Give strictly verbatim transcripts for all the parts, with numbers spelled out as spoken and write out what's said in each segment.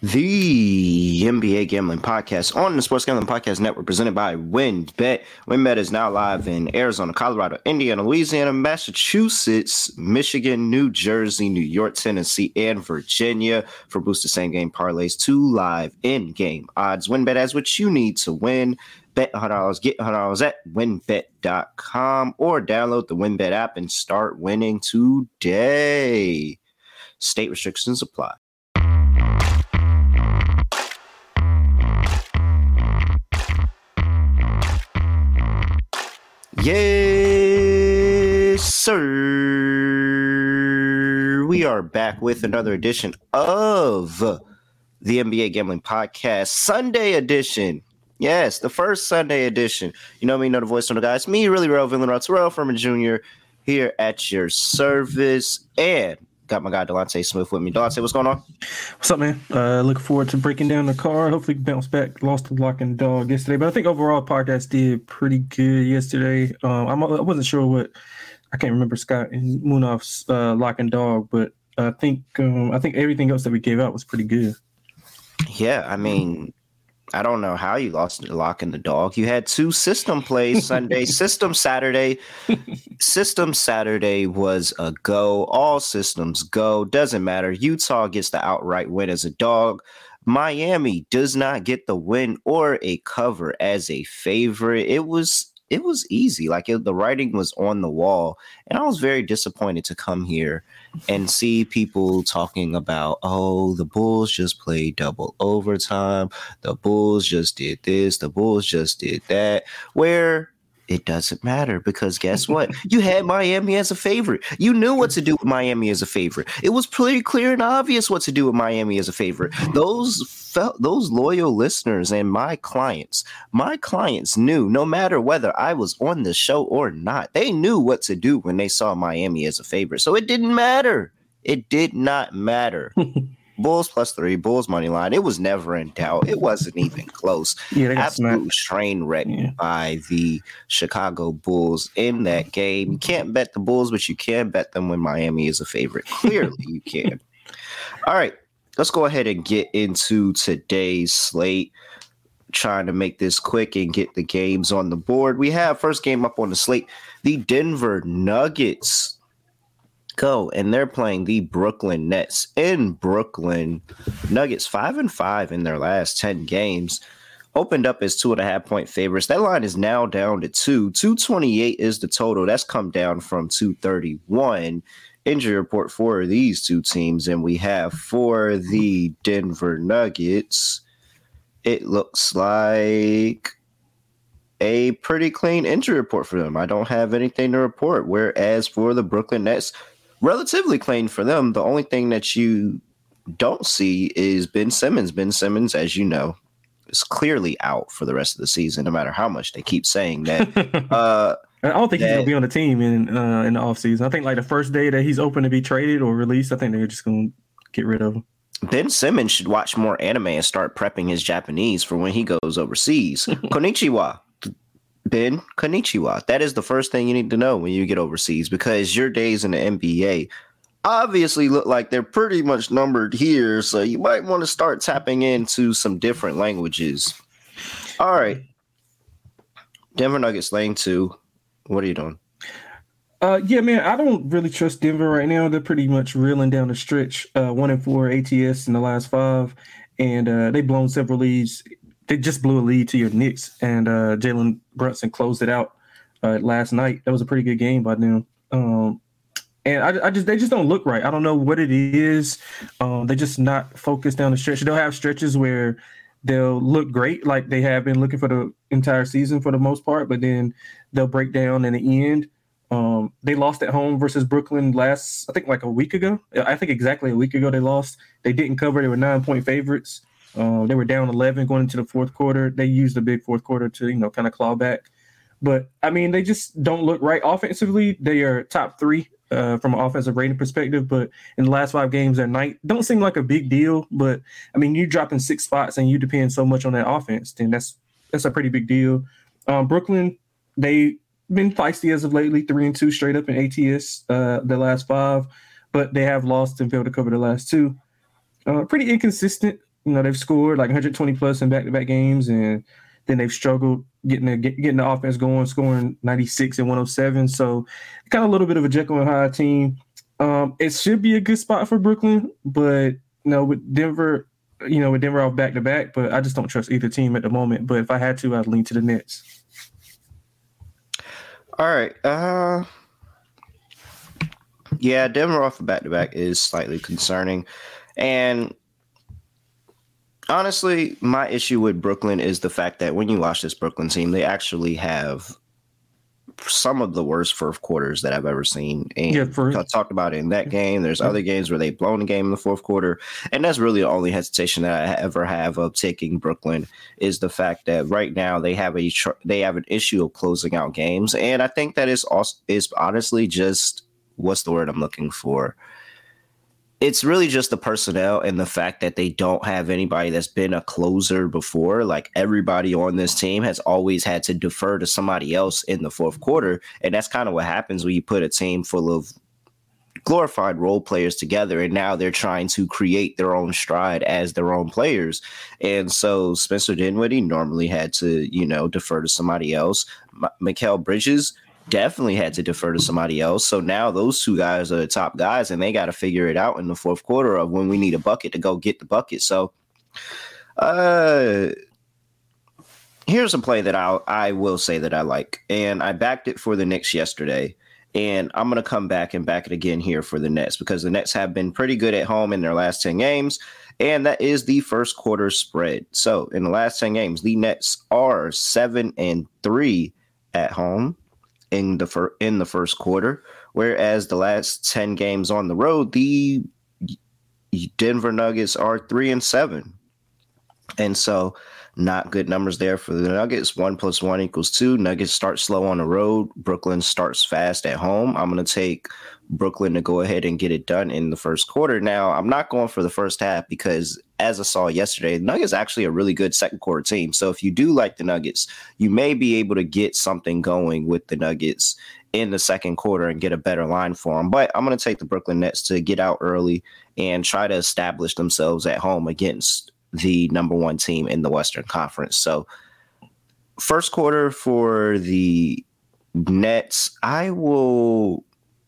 The N B A Gambling Podcast on the Sports Gambling Podcast Network, presented by WynnBET. WynnBET is now live in Arizona, Colorado, Indiana, Louisiana, Massachusetts, Michigan, New Jersey, New York, Tennessee, and Virginia for boosted same-game parlays, two live in-game odds. WynnBET has what you need to win. Bet one hundred dollars, get one hundred dollars at wynn bet dot com or download the WynnBET app and start winning today. State restrictions apply. Yes, sir. We are back with another edition of the N B A Gambling Podcast, Sunday edition. Yes, the first Sunday edition. You know me, you know the voice on the guys. Me, really real villain, Terrell Furman Junior here at your service. And got my guy Delonte Smith with me. Delonte, what's going on? What's up, man? Uh, looking forward to breaking down the card. Hopefully, bounce back. Lost to Lock and Dog yesterday, but I think overall podcast did pretty good yesterday. Um, I'm, I wasn't sure what I can't remember Scott and Munaf's uh, Lock and Dog, but I think um, I think everything else that we gave out was pretty good. Yeah, I mean, I don't know how you lost the Lock and the Dog. You had two system plays Sunday, system Saturday. System Saturday was a go. All systems go. Doesn't matter. Utah gets the outright win as a dog. Miami does not get the win or a cover as a favorite. It was it was easy. Like it, the writing was on the wall. And I was very disappointed to come here and see people talking about, oh, the Bulls just played double overtime. The Bulls just did this. The Bulls just did that. Where it doesn't matter, because guess what? You had Miami as a favorite. You knew what to do with Miami as a favorite. It was pretty clear and obvious what to do with Miami as a favorite. Those felt those loyal listeners and my clients, my clients knew, no matter whether I was on the show or not, they knew what to do when they saw Miami as a favorite. So it didn't matter. It did not matter. Bulls plus three, Bulls money line. It was never in doubt. It wasn't even close. Yeah, they got Absolute smacked. train wreck Yeah. by the Chicago Bulls in that game. You can't bet the Bulls, but you can bet them when Miami is a favorite. Clearly, you can. All right, let's go ahead and get into today's slate. Trying to make this quick and get the games on the board. We have first game up on the slate, the Denver Nuggets go, and they're playing the Brooklyn Nets in Brooklyn. Nuggets five and five in their last ten games. Opened up as two and a half point favorites. That line is now down to two. two twenty-eight is the total. That's come down from two thirty-one. Injury report for these two teams, and we have for the Denver Nuggets, it looks like a pretty clean injury report for them. I don't have anything to report. Whereas for the Brooklyn Nets, relatively clean for them. The only thing that you don't see is Ben Simmons. Ben Simmons, as you know, is clearly out for the rest of the season, no matter how much they keep saying that. uh, I don't think that, he's going to be on the team in uh, in the offseason. I think like the first day that he's open to be traded or released, I think they're just going to get rid of him. Ben Simmons should watch more anime and start prepping his Japanese for when he goes overseas. Konnichiwa. Ben, konnichiwa. That is the first thing you need to know when you get overseas, because your days in the N B A obviously look like they're pretty much numbered here. So you might want to start tapping into some different languages. All right. Denver Nuggets lane two. What are you doing? Uh, yeah, man, I don't really trust Denver right now. They're pretty much reeling down the stretch. Uh, one and four A T S in the last five, and uh, they've blown several leads. They just blew a lead to your Knicks, and uh, Jalen Brunson closed it out uh, last night. That was a pretty good game by them. Um, and I, I just they just don't look right. I don't know what it is. Um, they're just not focused down the stretch. They'll have stretches where they'll look great, like they have been looking for the entire season for the most part, but then they'll break down in the end. Um, they lost at home versus Brooklyn last, I think, like a week ago. I think exactly a week ago they lost. They didn't cover. They were nine-point favorites. Uh, they were down eleven going into the fourth quarter. They used the big fourth quarter to, you know, kind of claw back. But, I mean, they just don't look right. Offensively, they are top three uh, from an offensive rating perspective. But in the last five games, they're ninth. Don't seem like a big deal. But, I mean, you dropping six spots and you depend so much on that offense, then that's that's a pretty big deal. Um, Brooklyn, they been feisty as of lately, three and two straight up in A T S uh, the last five, but they have lost and failed to cover the last two. Uh, pretty inconsistent You know, they've scored like one hundred twenty plus in back-to-back games, and then they've struggled getting the getting the offense going, scoring ninety-six and one oh seven. So, kind of a little bit of a Jekyll and Hyde team. Um, it should be a good spot for Brooklyn, but you know, with Denver, you know, with Denver off back-to-back, but I just don't trust either team at the moment. But if I had to, I'd lean to the Nets. All right. Uh, yeah, Denver off of back-to-back is slightly concerning. And honestly, my issue with Brooklyn is the fact that when you watch this Brooklyn team, they actually have some of the worst fourth quarters that I've ever seen. And Yeah, for- I talked about it in that game. There's other games where they've blown the game in the fourth quarter. And that's really the only hesitation that I ever have of taking Brooklyn is the fact that right now they have a tr- they have an issue of closing out games. And I think that is also is honestly just what's the word I'm looking for? It's really just the personnel and the fact that they don't have anybody that's been a closer before. Like everybody on this team has always had to defer to somebody else in the fourth quarter. And that's kind of what happens when you put a team full of glorified role players together. And now they're trying to create their own stride as their own players. And so Spencer Dinwiddie normally had to, you know, defer to somebody else. M- Mikal Bridges definitely had to defer to somebody else. So now those two guys are the top guys, and they got to figure it out in the fourth quarter of when we need a bucket to go get the bucket. So uh, here's a play that I I will say that I like, and I backed it for the Knicks yesterday, and I'm going to come back and back it again here for the Nets because the Nets have been pretty good at home in their last ten games, and that is the first quarter spread. So in the last ten games, the Nets are seven and three at home in the fir- in the first quarter, whereas the last ten games on the road, the Denver Nuggets are three and seven. And so not good numbers there for the Nuggets. One plus one equals two. Nuggets start slow on the road. Brooklyn starts fast at home. I'm going to take Brooklyn to go ahead and get it done in the first quarter. Now, I'm not going for the first half because, as I saw yesterday, the Nuggets actually a really good second quarter team. So if you do like the Nuggets, you may be able to get something going with the Nuggets in the second quarter and get a better line for them. But I'm going to take the Brooklyn Nets to get out early and try to establish themselves at home against the number one team in the Western Conference. So first quarter for the Nets, I will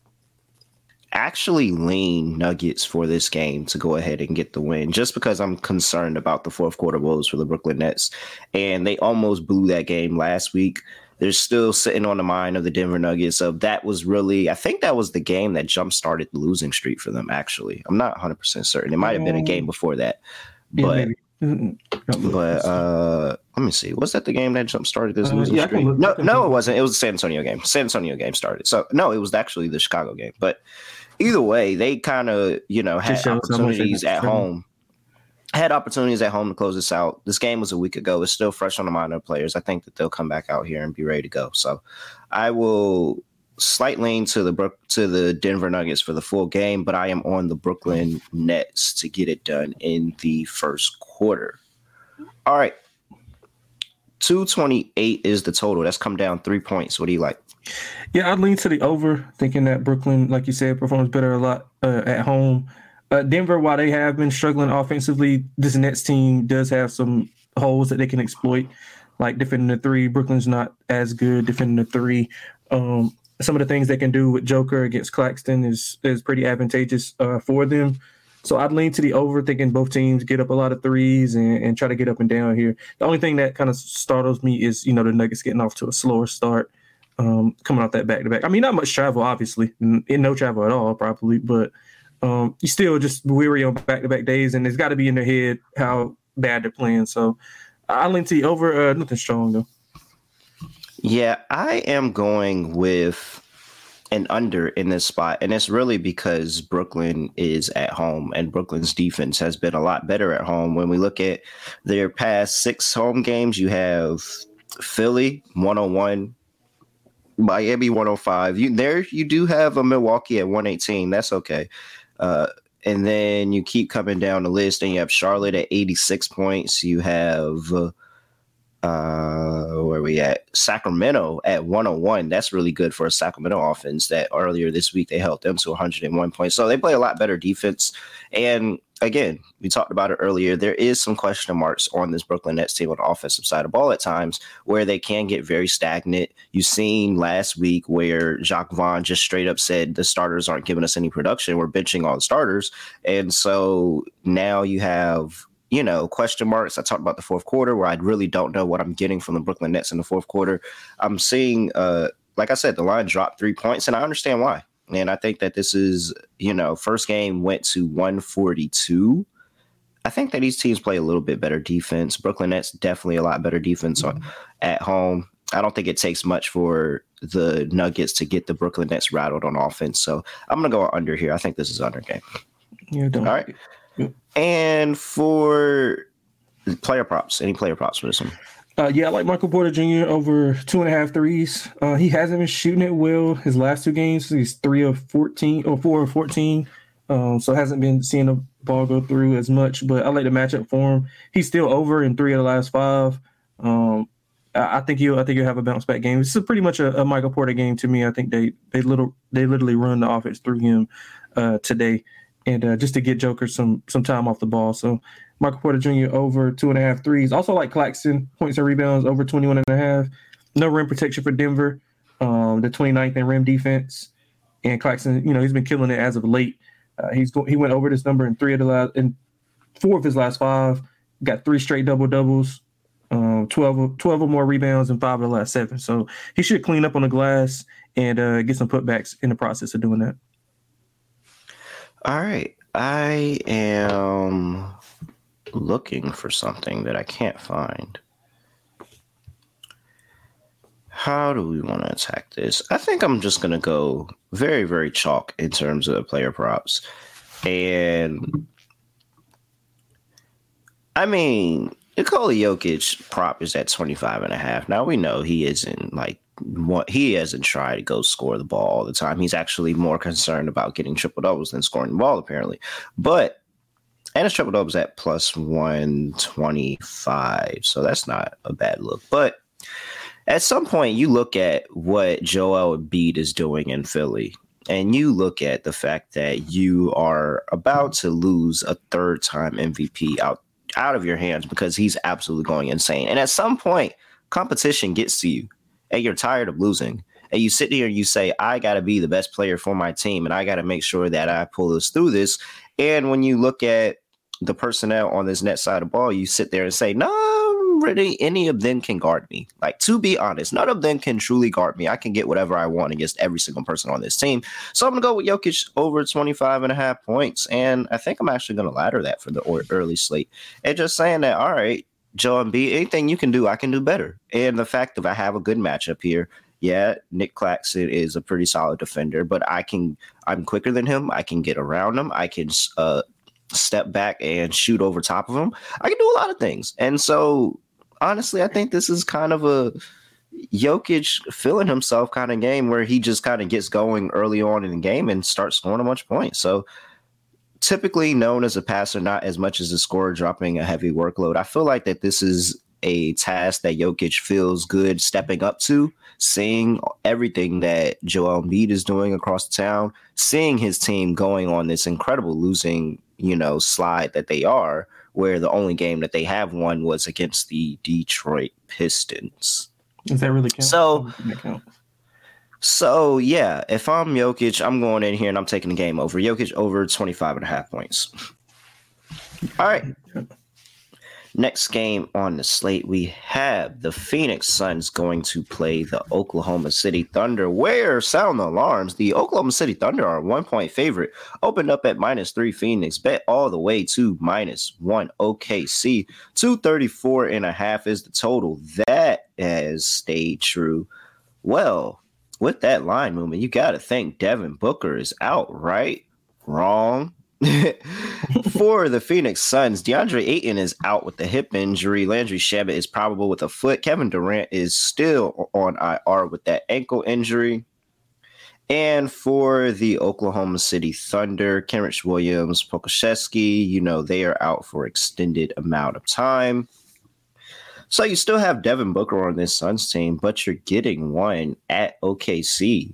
actually lean Nuggets for this game to go ahead and get the win just because I'm concerned about the fourth quarter woes for the Brooklyn Nets. And they almost blew that game last week. They're still sitting on the mind of the Denver Nuggets. So that was really, I think that was the game that jump-started the losing streak for them, actually. I'm not one hundred percent certain. It might have been a game before that. But, yeah, but uh, let me see. Was that the game that jump-started this uh, losing yeah, streak? Look, no, no, it wasn't. It was the San Antonio game. San Antonio game started. So, no, it was actually the Chicago game. But either way, they kind of, you know, had opportunities at home. Had opportunities at home to close this out. This game was a week ago. It's still fresh on the mind of players. I think that they'll come back out here and be ready to go. So I will slight lean to the to the Denver Nuggets for the full game, but I am on the Brooklyn Nets to get it done in the first quarter. All right. two twenty-eight is the total. That's come down three points. What do you like? Yeah, I'd lean to the over, thinking that Brooklyn, like you said, performs better a lot uh, at home. Uh, Denver, while they have been struggling offensively, this Nets team does have some holes that they can exploit, like defending the three. Brooklyn's not as good defending the three. Um, some of the things they can do with Joker against Claxton is is pretty advantageous uh, for them. So I'd lean to the over, thinking both teams get up a lot of threes and, and try to get up and down here. The only thing that kind of startles me is, you know, the Nuggets getting off to a slower start, um, coming off that back-to-back. I mean, not much travel, obviously, in no travel at all, probably, but Um, you still just weary on back-to-back days, and it's got to be in their head how bad they're playing. So I lean to over. Uh, nothing strong though. Yeah, I am going with an under in this spot, and it's really because Brooklyn is at home, and Brooklyn's defense has been a lot better at home. When we look at their past six home games, you have Philly one oh one. Miami one oh five. You there you do have a Milwaukee at one eighteen. That's okay. Uh, and then you keep coming down the list, and you have Charlotte at eighty-six points. You have uh, Uh, where we at? Sacramento at one oh one. That's really good for a Sacramento offense that earlier this week they held them to one hundred one points. So they play a lot better defense. And again, we talked about it earlier. There is some question marks on this Brooklyn Nets team on the offensive side of the ball at times where they can get very stagnant. You've seen last week where Jacques Vaughn just straight up said the starters aren't giving us any production. We're benching all the starters. And so now you have, you know, question marks. I talked about the fourth quarter where I really don't know what I'm getting from the Brooklyn Nets in the fourth quarter. I'm seeing, uh, like I said, the line dropped three points, and I understand why. And I think that this is, you know, first game went to one forty-two. I think that these teams play a little bit better defense. Brooklyn Nets definitely a lot better defense on, at home. I don't think it takes much for the Nuggets to get the Brooklyn Nets rattled on offense. So I'm going to go under here. I think this is under game. Yeah, don't. All right. And for player props, any player props for this one? Uh, yeah, I like Michael Porter Junior over two and a half threes. Uh, he hasn't been shooting it well his last two games. He's three of fourteen or four of fourteen. Um, so hasn't been seeing the ball go through as much, but I like the matchup for him. He's still over in three of the last five. Um, I, I think he'll I think he'll have a bounce back game. This is pretty much a, a Michael Porter game to me. I think they they little they literally run the offense through him uh, today. And uh, just to get Joker some some time off the ball. So Michael Porter Junior over two and a half threes. Also like Claxton, points and rebounds over twenty-one and a half. No rim protection for Denver. Um, the twenty-ninth in rim defense. And Claxton, you know, he's been killing it as of late. Uh, he's go- He went over this number in three of the last, in four of his last five. Got three straight double doubles, um, twelve, twelve or more rebounds, and five of the last seven. So he should clean up on the glass and uh, get some putbacks in the process of doing that. All right. I am looking for something that I can't find. How do we want to attack this? I think I'm just going to go very, very chalk in terms of player props. And I mean, Nikola Jokic prop is at twenty-five and a half. Now we know he isn't like what he hasn't tried to go score the ball all the time. He's actually more concerned about getting triple doubles than scoring the ball, apparently. But and his triple doubles at plus one twenty-five, so that's not a bad look. But at some point, you look at what Joel Embiid is doing in Philly, and you look at the fact that you are about to lose a third-time M V P out out of your hands because he's absolutely going insane. And at some point, competition gets to you. And you're tired of losing, and you sit here and you say, I got to be the best player for my team, and I got to make sure that I pull us through this. And when you look at the personnel on this net side of the ball, you sit there and say, no, really, any of them can guard me. Like, to be honest, none of them can truly guard me. I can get whatever I want against every single person on this team. So I'm going to go with Jokic over twenty-five and a half points, and I think I'm actually going to ladder that for the early slate. And just saying that, all right, Joel Embiid, anything you can do, I can do better. And the fact that I have a good matchup here, yeah, Nick Claxton is a pretty solid defender, but I can, I'm quicker than him. I can get around him. I can uh, step back and shoot over top of him. I can do a lot of things. And so, honestly, I think this is kind of a Jokic feeling himself kind of game where he just kind of gets going early on in the game and starts scoring a bunch of points. So, typically known as a passer, not as much as a scorer, dropping a heavy workload. I feel like that this is a task that Jokic feels good stepping up to, seeing everything that Joel Embiid is doing across the town, seeing his team going on this incredible losing, you know, slide that they are, where the only game that they have won was against the Detroit Pistons. Does that really count? So, count? So, yeah, if I'm Jokic, I'm going in here and I'm taking the game over. Jokic over twenty-five and a half points. All right. Next game on the slate, we have the Phoenix Suns going to play the Oklahoma City Thunder. Where, sound the alarms, the Oklahoma City Thunder are a one-point favorite. Opened up at minus three Phoenix, bet all the way to minus one O K C. two thirty-four and a half is the total. That has stayed true. Well, with that line movement, you got to think Devin Booker is out, right? Wrong. For the Phoenix Suns, DeAndre Ayton is out with the hip injury. Landry Shamet is probable with a foot. Kevin Durant is still on I R with that ankle injury. And for the Oklahoma City Thunder, Kenrich Williams, Pokusevski, you know, they are out for extended amount of time. So you still have Devin Booker on this Suns team, but you're getting one at O K C.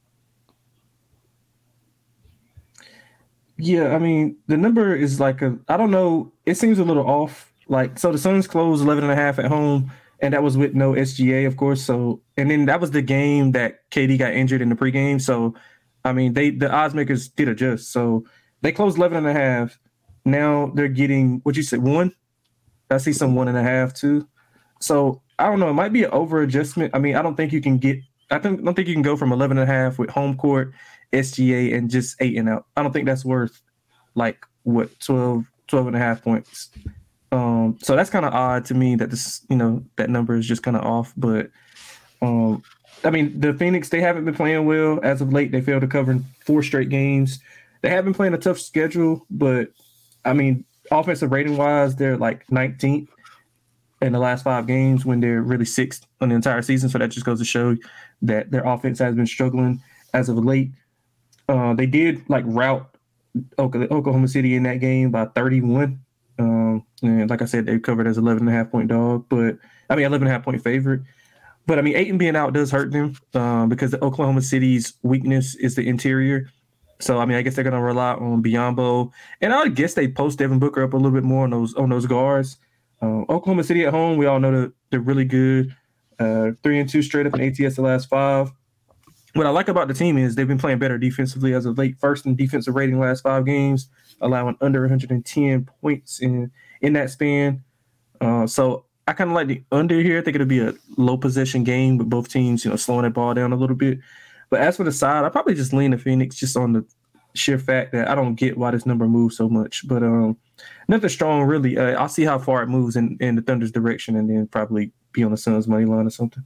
Yeah, I mean, the number is like a, I don't know, it seems a little off. Like, so the Suns closed eleven and a half at home, and that was with no S G A, of course. So, and then that was the game that K D got injured in the pregame. So, I mean, they, the odds makers did adjust. So they closed eleven and a half. Now they're getting, what you said, one? I see some one and a half too. So I don't know. It might be an over adjustment. I mean, I don't think you can get, I think, don't think you can go from eleven and a half with home court, S G A, and just eight and out. I don't think that's worth like what, twelve, twelve and a half points. Um, so that's kind of odd to me that this, you know, that number is just kind of off. But um, I mean, the Phoenix, they haven't been playing well as of late. They failed to cover in four straight games. They have been playing a tough schedule, but I mean, offensive rating wise, they're like nineteenth in the last five games when they're really sixth on the entire season. So that just goes to show that their offense has been struggling as of late. Uh, they did like rout Oklahoma City in that game by thirty-one. Um, and like I said, they covered as eleven and a half point dog, but I mean, eleven and a half point favorite. But I mean, Ayton being out does hurt them um, because the Oklahoma City's weakness is the interior. So I mean, I guess they're going to rely on Biyombo, and I guess they post Devin Booker up a little bit more on those on those guards. Um, Oklahoma City at home, we all know that they're really good. Uh, three and two straight up in A T S the last five. What I like about the team is they've been playing better defensively as of late. First in defensive rating last five games, allowing under one hundred ten points in in that span. Uh, so I kind of like the under here. I think it'll be a low possession game with both teams, you know, slowing that ball down a little bit. But as for the side, I probably just lean the Phoenix just on the sheer fact that I don't get why this number moves so much. But um, nothing strong, really. Uh, I'll see how far it moves in, in the Thunder's direction and then probably be on the Suns' money line or something.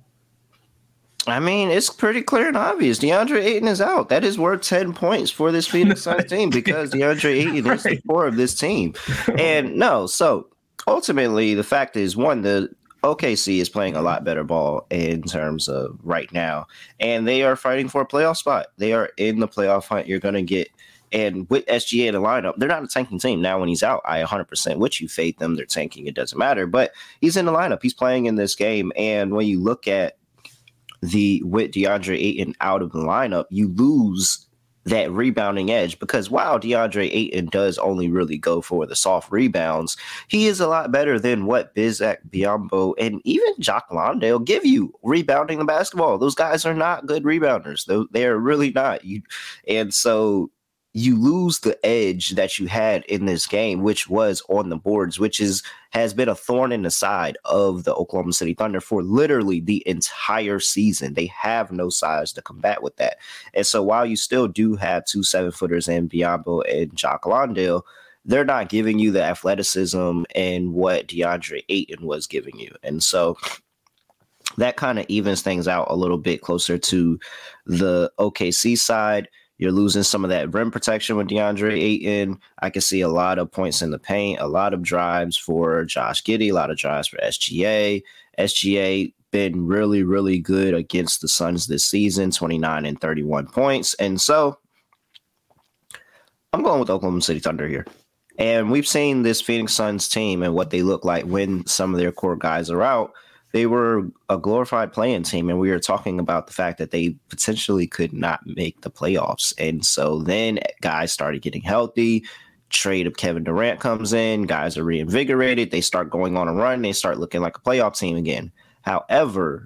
I mean, it's pretty clear and obvious. DeAndre Ayton is out. That is worth ten points for this Phoenix Suns team because DeAndre Ayton right. is the core of this team. And no, so ultimately the fact is, one, the O K C is playing a lot better ball in terms of right now, and they are fighting for a playoff spot. They are in the playoff hunt. You're going to get, and with S G A in the lineup, they're not a tanking team. Now, when he's out, I one hundred percent would you fade them. They're tanking. It doesn't matter, but he's in the lineup. He's playing in this game, and when you look at the with DeAndre Ayton out of the lineup, you lose that rebounding edge because while DeAndre Ayton does only really go for the soft rebounds, he is a lot better than what Bismack Biyombo and even Jock Landale give you rebounding the basketball. Those guys are not good rebounders. Though they are really not. You, and so you lose the edge that you had in this game, which was on the boards, which is has been a thorn in the side of the Oklahoma City Thunder for literally the entire season. They have no size to combat with that. And so while you still do have two seven-footers in Biyombo and Jock Landale, they're not giving you the athleticism and what DeAndre Ayton was giving you. And so that kind of evens things out a little bit closer to the O K C side. You're losing some of that rim protection with DeAndre Ayton. I can see a lot of points in the paint, a lot of drives for Josh Giddey, a lot of drives for S G A. S G A been really, really good against the Suns this season, twenty-nine and thirty-one points. And so I'm going with Oklahoma City Thunder here. And we've seen this Phoenix Suns team and what they look like when some of their core guys are out. They were a glorified playing team, and we were talking about the fact that they potentially could not make the playoffs. And so then guys started getting healthy. Trade of Kevin Durant comes in. Guys are reinvigorated. They start going on a run. They start looking like a playoff team again. However,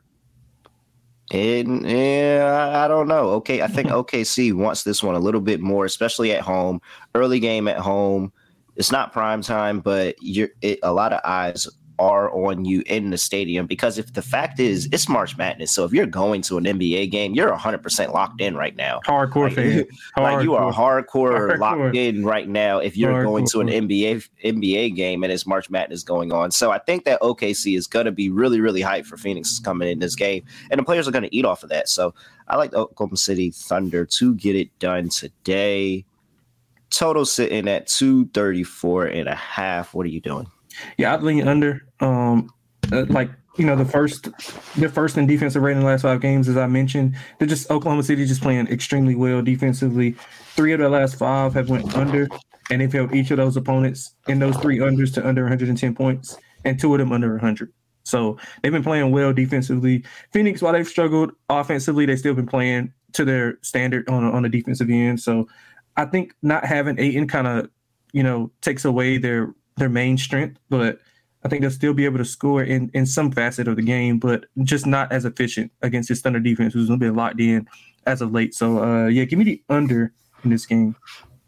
and yeah, I don't know. Okay, I think O K C wants this one a little bit more, especially at home. Early game at home. It's not prime time, but you're it, a lot of eyes are on you in the stadium because if the fact is it's March Madness, so if you're going to an N B A game, you're one hundred percent locked in right now. Hardcore like, fan. You, hardcore. Like you are hardcore, hardcore locked in right now if you're hardcore. going to an N B A N B A game and it's March Madness going on. So I think that O K C is going to be really, really hyped for Phoenix coming in this game, and the players are going to eat off of that. So I like the Oklahoma City Thunder to get it done today. Total sitting at two thirty-four and a half. What are you doing? Yeah, I'd lean under. Um, uh, like, you know, the first, the first in defensive rating in the last five games, as I mentioned, they're just Oklahoma City just playing extremely well defensively. Three of the last five have went under, and they've held each of those opponents in those three unders to under one hundred ten points, and two of them under one hundred. So they've been playing well defensively. Phoenix, while they've struggled offensively, they've still been playing to their standard on on the defensive end. So I think not having Ayton kind of, you know, takes away their their main strength, but I think they'll still be able to score in, in some facet of the game, but just not as efficient against this Thunder defense, who's been locked in as of late. So, uh, yeah, give me the under in this game.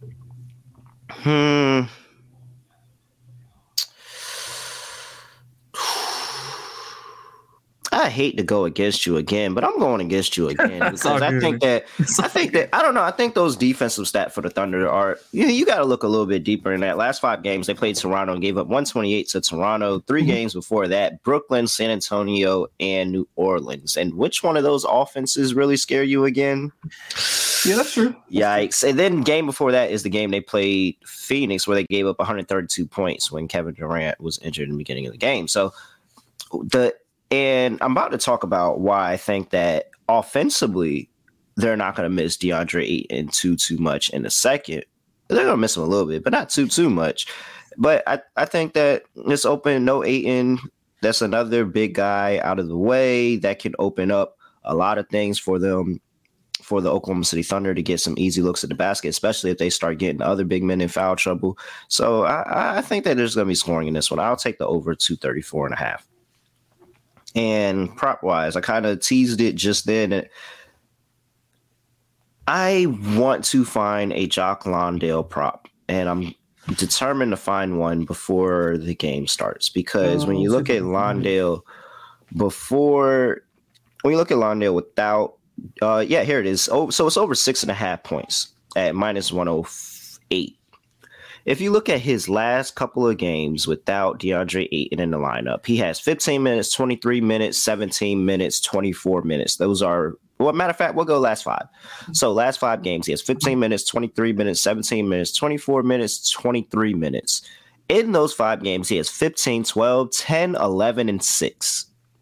Hmm. I hate to go against you again, but I'm going against you again because I good, think man. that I think that I don't know. I think those defensive stats for the Thunder are you know, you got to look a little bit deeper in that. Last five games they played Toronto and gave up one twenty-eight to Toronto. Three mm-hmm. games before that, Brooklyn, San Antonio, and New Orleans. And which one of those offenses really scare you again? Yeah, that's true. Yikes! And then game before that is the game they played Phoenix, where they gave up one hundred thirty-two points when Kevin Durant was injured in the beginning of the game. So the And I'm about to talk about why I think that offensively, they're not going to miss DeAndre Ayton too, too much in a second. They're going to miss him a little bit, but not too, too much. But I, I think that it's open, no Ayton. That's another big guy out of the way that can open up a lot of things for them, for the Oklahoma City Thunder to get some easy looks at the basket, especially if they start getting other big men in foul trouble. So I, I think that there's going to be scoring in this one. I'll take the over two thirty-four and a half. And prop wise, I kind of teased it just then. I want to find a Jock Landale prop, and I'm determined to find one before the game starts. Because oh, when you look at Landale before, when you look at Landale without, uh, yeah, here it is. Oh, so it's over six and a half points at minus one oh eight. If you look at his last couple of games without DeAndre Ayton in the lineup, he has fifteen minutes, twenty-three minutes, seventeen minutes, twenty-four minutes. Those are, well, matter of fact, we'll go last five. So last five games, he has fifteen minutes, twenty-three minutes, seventeen minutes, twenty-four minutes, twenty-three minutes. In those five games, he has fifteen, twelve, ten, eleven, and six.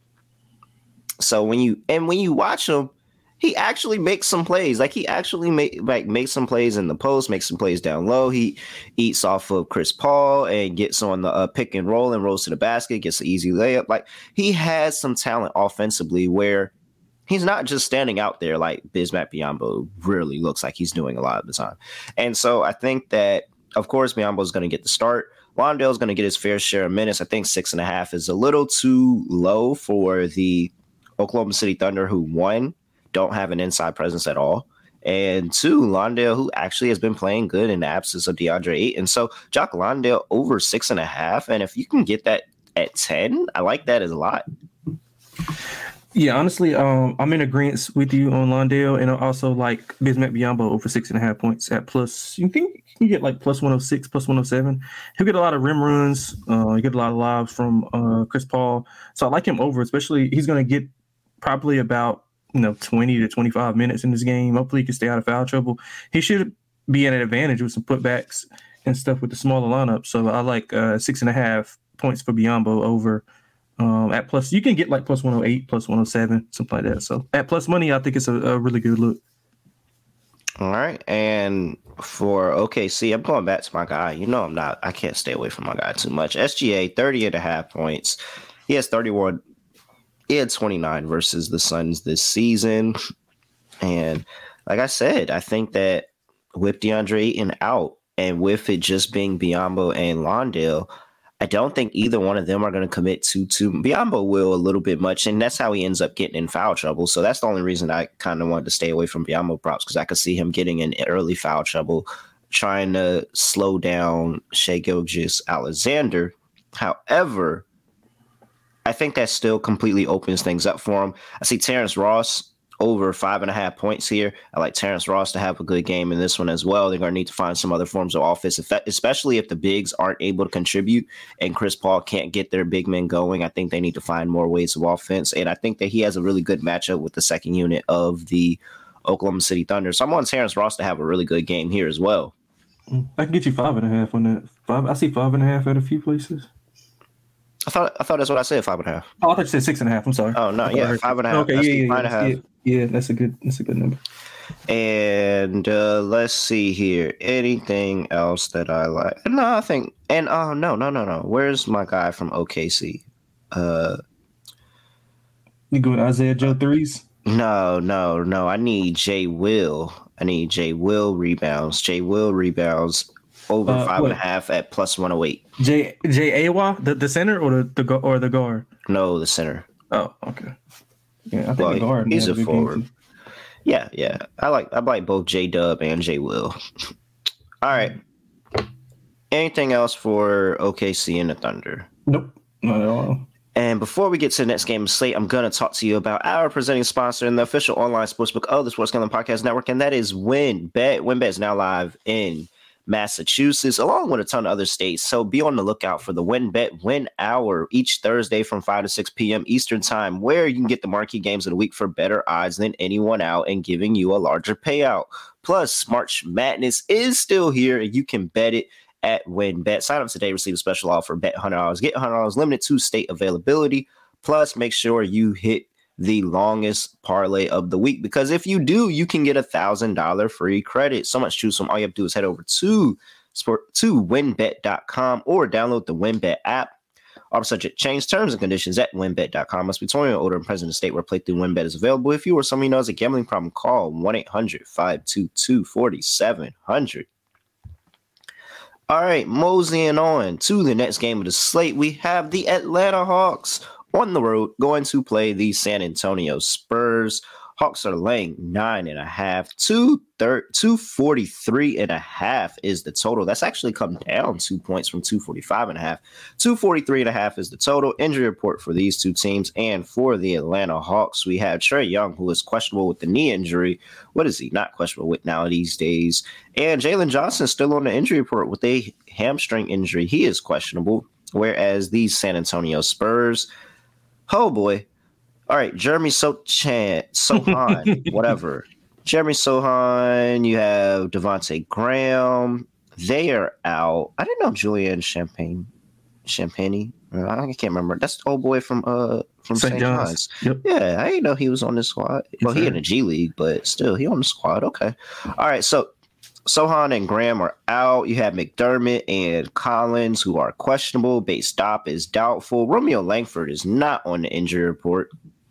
So when you, and when you watch him, he actually makes some plays. Like he actually make like makes some plays in the post, makes some plays down low. He eats off of Chris Paul and gets on the uh, pick and roll and rolls to the basket, gets an easy layup. Like he has some talent offensively where he's not just standing out there like Bismack Biyombo really looks like he's doing a lot of the time. And so I think that, of course, Biyombo is going to get the start. Landale is going to get his fair share of minutes. I think six and a half is a little too low for the Oklahoma City Thunder, who won. Don't have an inside presence at all. And two, Landale, who actually has been playing good in the absence of DeAndre Ayton. So Jock Landale over six and a half. And if you can get that at ten, I like that as a lot. Yeah, honestly, um, I'm in agreement with you on Landale, and I also like Bismack Biyombo over six and a half points at plus. You think you can get like plus one oh six, plus one oh seven. He'll get a lot of rim runs. Uh, he get a lot of lobs from uh, Chris Paul. So I like him over, especially he's going to get probably about, you know, twenty to twenty-five minutes in this game. Hopefully he can stay out of foul trouble. He should be at an advantage with some putbacks and stuff with the smaller lineup. So I like uh, six and a half points for Biyombo over um, at plus. You can get like plus one oh eight, plus one oh seven, something like that. So at plus money, I think it's a, a really good look. All right. And for O K C, I'm going back to my guy. You know, I'm not, I can't stay away from my guy too much. S G A, thirty and a half points. He has thirty-one. He had twenty-nine versus the Suns this season. And like I said, I think that with DeAndre Ayton out and with it just being Biyombo and Landale, I don't think either one of them are going to commit to two. Biyombo will a little bit much, and that's how he ends up getting in foul trouble. So that's the only reason I kind of wanted to stay away from Biyombo props, because I could see him getting in early foul trouble, trying to slow down Shai Gilgeous-Alexander. However, I think that still completely opens things up for him. I see Terrence Ross over five and a half points here. I like Terrence Ross to have a good game in this one as well. They're going to need to find some other forms of offense, especially if the bigs aren't able to contribute and Chris Paul can't get their big men going. I think they need to find more ways of offense. And I think that he has a really good matchup with the second unit of the Oklahoma City Thunder. So I'm on Terrence Ross to have a really good game here as well. I can get you five and a half on that. Five. I see five and a half at a few places. I thought I thought that's what I said, five and a half. Oh, I thought you said six and a half. I'm sorry. Oh no, yeah, five and a half. Okay, yeah, yeah, five and a half. Yeah, yeah, that's a good that's a good number. And uh, let's see here. Anything else that I like? No, I think and oh no, no, no, no. Where's my guy from O K C? Uh You go with Isaiah Joe threes? No, no, no. I need Jay Will. I need Jay Will rebounds. Jay Will rebounds over Uh, five and a what? half at plus one oh eight. J J Awa, the, the center or the, the gu- or the guard? No, the center. Oh, okay. Yeah, I think Well, the guard he's had a good game forward. too. Yeah, yeah. I like I like both J Dub and Jay Will. All right. Anything else for O K C and the Thunder? Nope, not at all. And before we get to the next game of slate, I'm going to talk to you about our presenting sponsor and the official online sportsbook of the Sports Gambling Podcast Network, and that is WynnBET. WynnBET is now live in Massachusetts, along with a ton of other states. So be on the lookout for the WynnBET Win Hour each Thursday from five to six p.m. Eastern Time, where you can get the marquee games of the week for better odds than anyone out and giving you a larger payout. Plus, March Madness is still here, and you can bet it at WynnBET. Sign up today, receive a special offer, bet one hundred dollars, get one hundred dollars, limited to state availability. Plus, make sure you hit the longest parlay of the week, because if you do, you can get a one thousand dollars free credit. So much to choose from. All you have to do is head over to sport to wynnbet dot com or download the WynnBET app. All subject change, terms and conditions at wynnbet dot com. Must be twenty-one or older and present in the state where playthrough WynnBET is available. If you or someone you know has a gambling problem, call one eight hundred five two two four seven zero zero. All right, moseying on to the next game of the slate. We have the Atlanta Hawks on the road going to play the San Antonio Spurs. Hawks are laying nine and a half. Two thir- two forty-three and a half is the total. That's actually come down two points from two forty-five and a half. two forty-three and a half is the total. Injury report for these two teams. And for the Atlanta Hawks, we have Trae Young, who is questionable with the knee injury. What is he not questionable with now these days? And Jalen Johnson still on the injury report with a hamstring injury. He is questionable. Whereas these San Antonio Spurs, oh boy. All right, Jeremy Sochan, Sohan, whatever. Jeremy Sohan, you have Devontae Graham. They are out. I didn't know Julian Champagne, Champagne. I can't remember. That's the old boy from uh from Saint John's. John's. Yep. Yeah, I didn't know he was on this squad. Well, he in the G League, but still, he on the squad. Okay. All right, so Sohan and Graham are out. You have McDermott and Collins, who are questionable. Base Stop is doubtful. Romeo Langford is not on the injury report.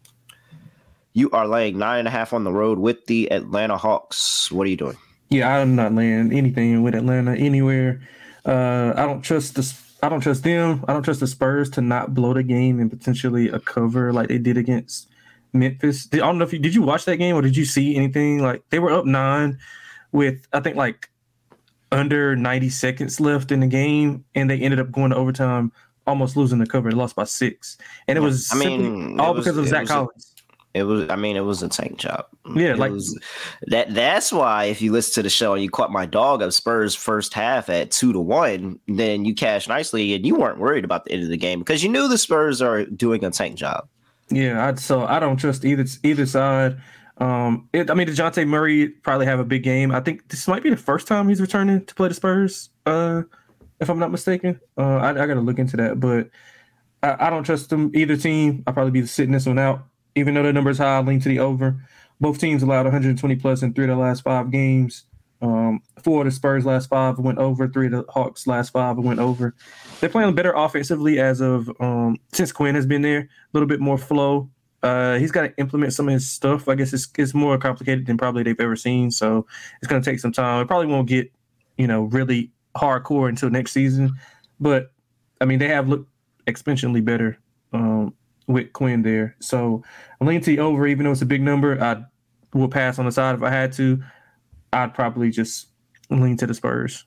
You are laying nine and a half on the road with the Atlanta Hawks. What are you doing? Yeah, I'm not laying anything with Atlanta anywhere. Uh, I don't trust the. I don't trust them. I don't trust the Spurs to not blow the game and potentially a cover like they did against Memphis. I don't know if you did you watch that game or did you see anything? Like they were up nine with I think like under ninety seconds left in the game, and they ended up going to overtime, almost losing the cover. They lost by six, and it was I mean all was, because of Zach Collins. A- It was, I mean, it was a tank job. Yeah, it like was, that. That's why if you listen to the show and you caught my dog of Spurs first half at two to one, then you cashed nicely and you weren't worried about the end of the game because you knew the Spurs are doing a tank job. Yeah, I'd, so I don't trust either either side. Um, it, I mean, DeJounte Murray probably have a big game. I think this might be the first time he's returning to play the Spurs, uh, if I'm not mistaken. Uh, I, I got to look into that, but I, I don't trust them either team. I'll probably be sitting this one out. Even though the number is high, I lean to the over. Both teams allowed one hundred twenty plus in three of the last five games. Um, four of the Spurs last five went over. Three of the Hawks last five went over. They're playing better offensively as of um, since Quinn has been there. A little bit more flow. Uh, he's got to implement some of his stuff. I guess it's it's more complicated than probably they've ever seen. So it's going to take some time. It probably won't get you know really hardcore until next season. But I mean, they have looked exponentially better. Um, with Quinn there. So I'm leaning to the over, even though it's a big number. I will pass on the side if I had to. I'd probably just lean to the Spurs.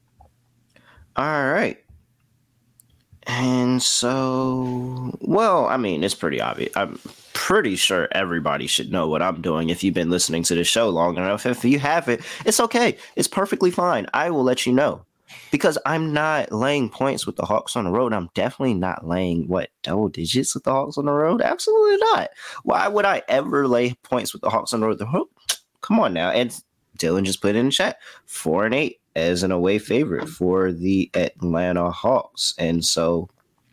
All right. And so, well, I mean, it's pretty obvious. I'm pretty sure everybody should know what I'm doing if you've been listening to the show long enough. If you haven't, it's okay. It's perfectly fine. I will let you know. Because I'm not laying points with the Hawks on the road. I'm definitely not laying, what, double digits with the Hawks on the road? Absolutely not. Why would I ever lay points with the Hawks on the road? Come on now. And Dylan just put in the chat, four and eight as an away favorite for the Atlanta Hawks. And so,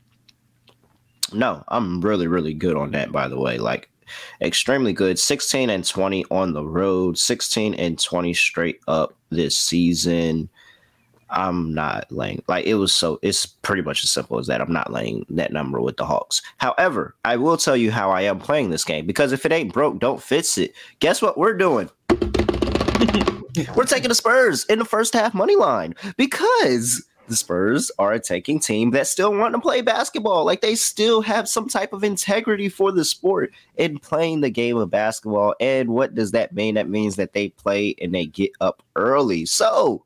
no, I'm really, really good on that, by the way. Like, extremely good. sixteen and twenty on the road, sixteen and twenty straight up this season. I'm not laying like it was so it's pretty much as simple as that. I'm not laying that number with the Hawks. However, I will tell you how I am playing this game because if it ain't broke, don't fix it. Guess what we're doing? We're taking the Spurs in the first half money line because the Spurs are a taking team that still want to play basketball. Like they still have some type of integrity for the sport in playing the game of basketball. And what does that mean? That means that they play and they get up early. So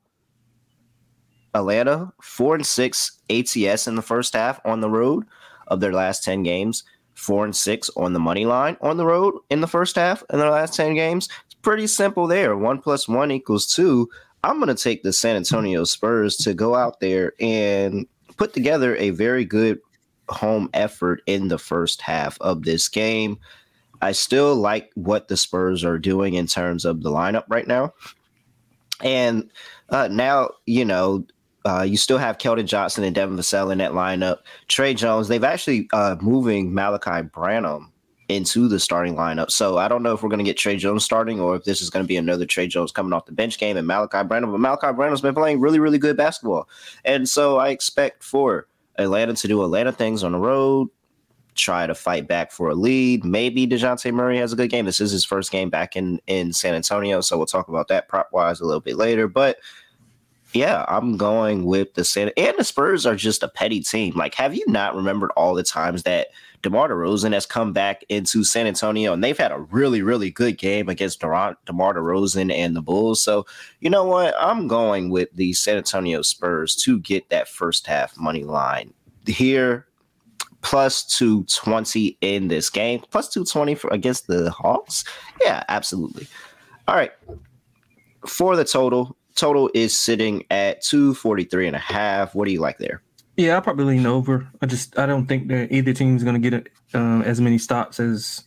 Atlanta, four and six A T S in the first half on the road of their last ten games. Four and six on the money line on the road in the first half in their last ten games. It's pretty simple there. One plus one equals two. I'm going to take the San Antonio Spurs to go out there and put together a very good home effort in the first half of this game. I still like what the Spurs are doing in terms of the lineup right now. And uh, now, you know, Uh, you still have Keldon Johnson and Devin Vassell in that lineup. Trey Jones, they've actually uh, moving Malachi Branham into the starting lineup. So I don't know if we're going to get Trey Jones starting or if this is going to be another Trey Jones coming off the bench game and Malachi Branham. But Malachi Branham's been playing really, really good basketball. And so I expect for Atlanta to do Atlanta things on the road, try to fight back for a lead. Maybe DeJounte Murray has a good game. This is his first game back in, in San Antonio. So we'll talk about that prop-wise a little bit later. But yeah, I'm going with the San and the Spurs are just a petty team. Like, have you not remembered all the times that DeMar DeRozan has come back into San Antonio and they've had a really, really good game against DeMar DeRozan and the Bulls? So, you know what? I'm going with the San Antonio Spurs to get that first half money line here. Plus two twenty in this game. Plus two twenty for against the Hawks. Yeah, absolutely. All right. For the total. Total is sitting at two forty-three and a half. What do you like there? Yeah, I'll probably lean over. I just I don't think that either team is going to get um, as many stops as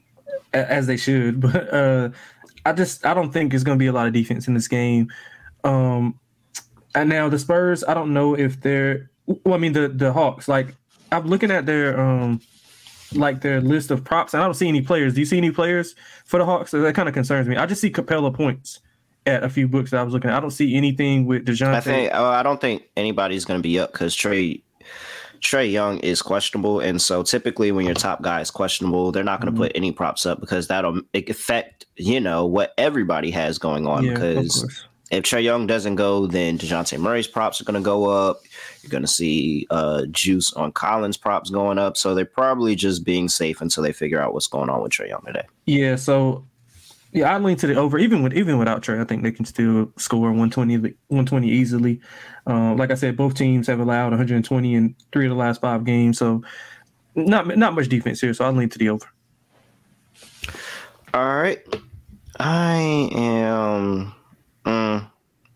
as they should. But uh, I just I don't think there's going to be a lot of defense in this game. Um, and now the Spurs, I don't know if they're. Well, I mean the the Hawks. Like I'm looking at their um like their list of props, and I don't see any players. Do you see any players for the Hawks? That kind of concerns me. I just see Capella points at a few books that I was looking at. I don't see anything with DeJounte. I think uh, I don't think anybody's going to be up because Trey Trey Young is questionable, and so typically when your top guy is questionable, they're not going to mm-hmm. put any props up because that'll affect you know what everybody has going on. Yeah, because if Trey Young doesn't go, then DeJounte Murray's props are going to go up. You're going to see uh, juice on Collins props going up, so they're probably just being safe until they figure out what's going on with Trey Young today. Yeah, so. Yeah, I lean to the over. Even with even without Trey, I think they can still score one twenty, one twenty easily. Uh, like I said, both teams have allowed one twenty in three of the last five games, so not not much defense here. So I lean to the over. All right, I am. Um,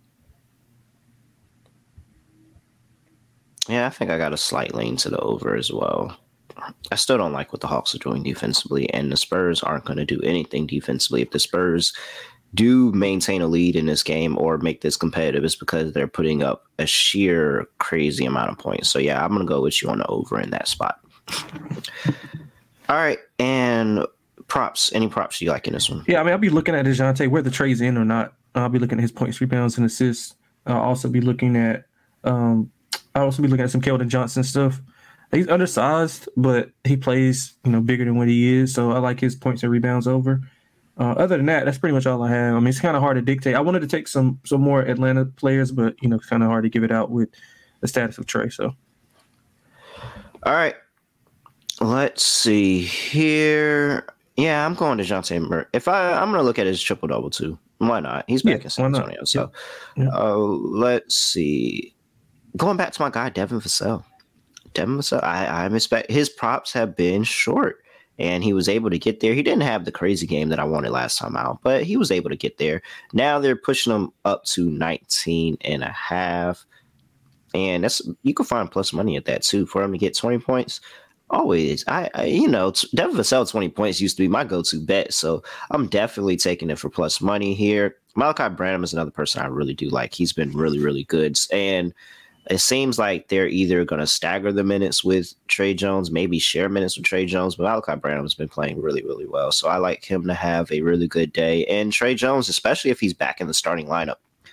yeah, I think I got a slight lean to the over as well. I still don't like what the Hawks are doing defensively, and the Spurs aren't going to do anything defensively. If the Spurs do maintain a lead in this game or make this competitive, it's because they're putting up a sheer crazy amount of points. So, yeah, I'm going to go with you on the over in that spot. All right, and props. Any props you like in this one? Yeah, I mean, I'll be looking at DeJounte, whether Trey's in or not. I'll be looking at his points, rebounds, and assists. I'll also be looking at um, I'll also be looking at some Keldon Johnson stuff. He's undersized, but he plays, you know, bigger than what he is. So I like his points and rebounds over. Uh, other than that, that's pretty much all I have. I mean, it's kind of hard to dictate. I wanted to take some some more Atlanta players, but, you know, it's kind of hard to give it out with the status of Trey. So, all right. Let's see here. Yeah, I'm going to DeJounte Murray. If I, I'm going to look at his triple double too. Why not? He's back yeah, in San Antonio. So, yeah. Yeah. Uh, let's see. Going back to my guy Devin Vassell. Devin Vassell, I, I expect his props have been short, and he was able to get there. He didn't have the crazy game that I wanted last time out, but he was able to get there. Now they're pushing him up to nineteen and a half, and that's you can find plus money at that too for him to get twenty points. Always, I, I you know, Devin Vassell twenty points used to be my go-to bet, so I'm definitely taking it for plus money here. Malachi Branham is another person I really do like. He's been really, really good, and it seems like they're either going to stagger the minutes with Trey Jones, maybe share minutes with Trey Jones, but Malachi Branham has been playing really, really well. So I like him to have a really good day. And Trey Jones, especially if he's back in the starting lineup,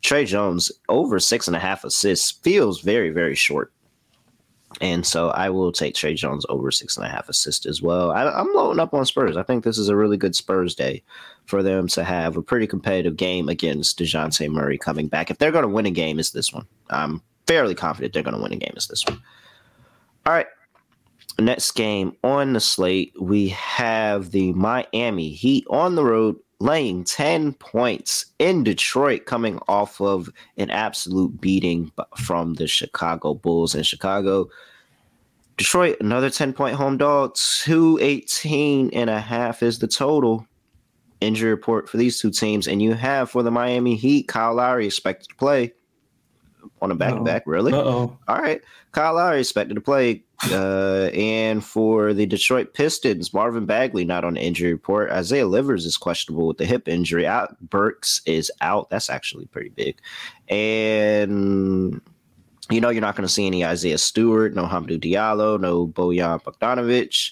Trey Jones over six and a half assists feels very, very short. And so I will take Trey Jones over six and a half assists as well. I, I'm loading up on Spurs. I think this is a really good Spurs day for them to have a pretty competitive game against DeJounte Murray coming back. If they're going to win a game, it's this one. I'm fairly confident they're going to win a game, it's this one. All right. Next game on the slate, we have the Miami Heat on the road laying ten points in Detroit, coming off of an absolute beating from the Chicago Bulls in Chicago. Detroit, another ten-point home dog, two eighteen and a half is the total injury report for these two teams. And you have for the Miami Heat, Kyle Lowry expected to play on a back-to-back, really? Uh-oh. All right. Kyle Lowry expected to play. Uh, and for the Detroit Pistons, Marvin Bagley not on the injury report. Isaiah Livers is questionable with the hip injury. Out Burks is out. That's actually pretty big. And you know you're not going to see any Isaiah Stewart, no Hamidou Diallo, no Bojan Bogdanovic.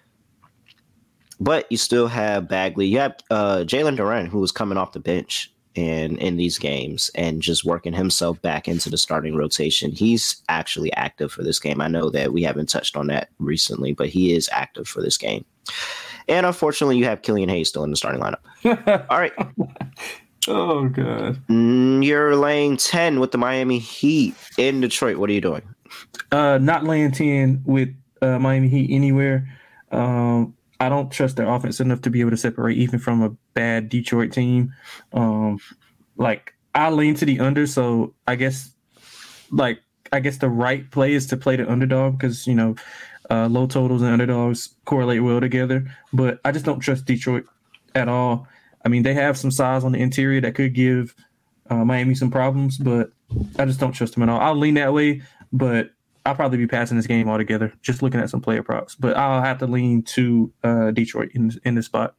But you still have Bagley. You have uh, Jalen Duren, who was coming off the bench and in these games and just working himself back into the starting rotation. He's actually active for this game. I know that we haven't touched on that recently, but he is active for this game. And unfortunately, you have Killian Hayes still in the starting lineup. All right. Oh, God. You're laying ten with the Miami Heat in Detroit. What are you doing? Uh, not laying ten with uh, Miami Heat anywhere. Um, I don't trust their offense enough to be able to separate even from a bad Detroit team. Um, like I lean to the under, so I guess like I guess the right play is to play the underdog because you know uh, low totals and underdogs correlate well together. But I just don't trust Detroit at all. I mean, they have some size on the interior that could give uh, Miami some problems, but I just don't trust them at all. I'll lean that way, but I'll probably be passing this game altogether, just looking at some player props. But I'll have to lean to uh, Detroit in in this spot.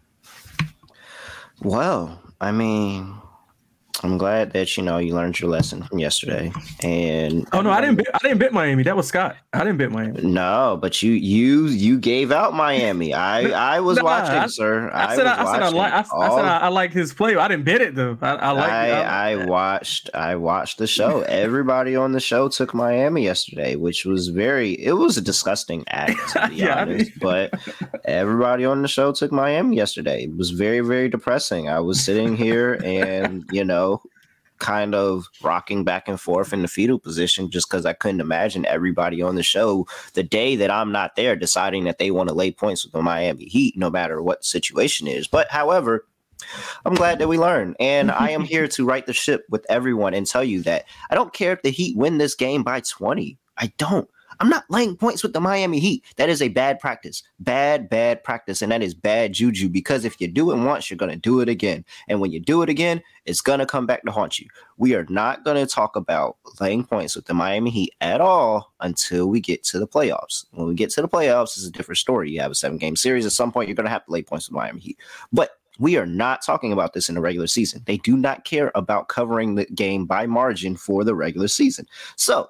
Well, I mean, I'm glad that you know you learned your lesson from yesterday. And oh no, I didn't. Bet, I didn't bet Miami. That was Scott. I didn't bet Miami. No, but you you you gave out Miami. I I was nah, watching, I, sir. I, I said I, I said I like. I, I said I, I like his play. I didn't bet it though. I, I like. I, I, I watched. I watched the show. Everybody on the show took Miami yesterday, which was very. It was a disgusting act, to be yeah, honest. I mean. But everybody on the show took Miami yesterday. It was very very depressing. I was sitting here and you know. kind of rocking back and forth in the fetal position just because I couldn't imagine everybody on the show the day that I'm not there deciding that they want to lay points with the Miami Heat no matter what the situation is. But however, I'm glad that we learned, and I am here to right the ship with everyone and tell you that I don't care if the Heat win this game by twenty. I don't. I'm not laying points with the Miami Heat. That is a bad practice. Bad, bad practice. And that is bad juju because if you do it once, you're going to do it again. And when you do it again, it's going to come back to haunt you. We are not going to talk about laying points with the Miami Heat at all until we get to the playoffs. When we get to the playoffs, it's a different story. You have a seven-game series. At some point, you're going to have to lay points with Miami Heat. But we are not talking about this in the regular season. They do not care about covering the game by margin for the regular season. So,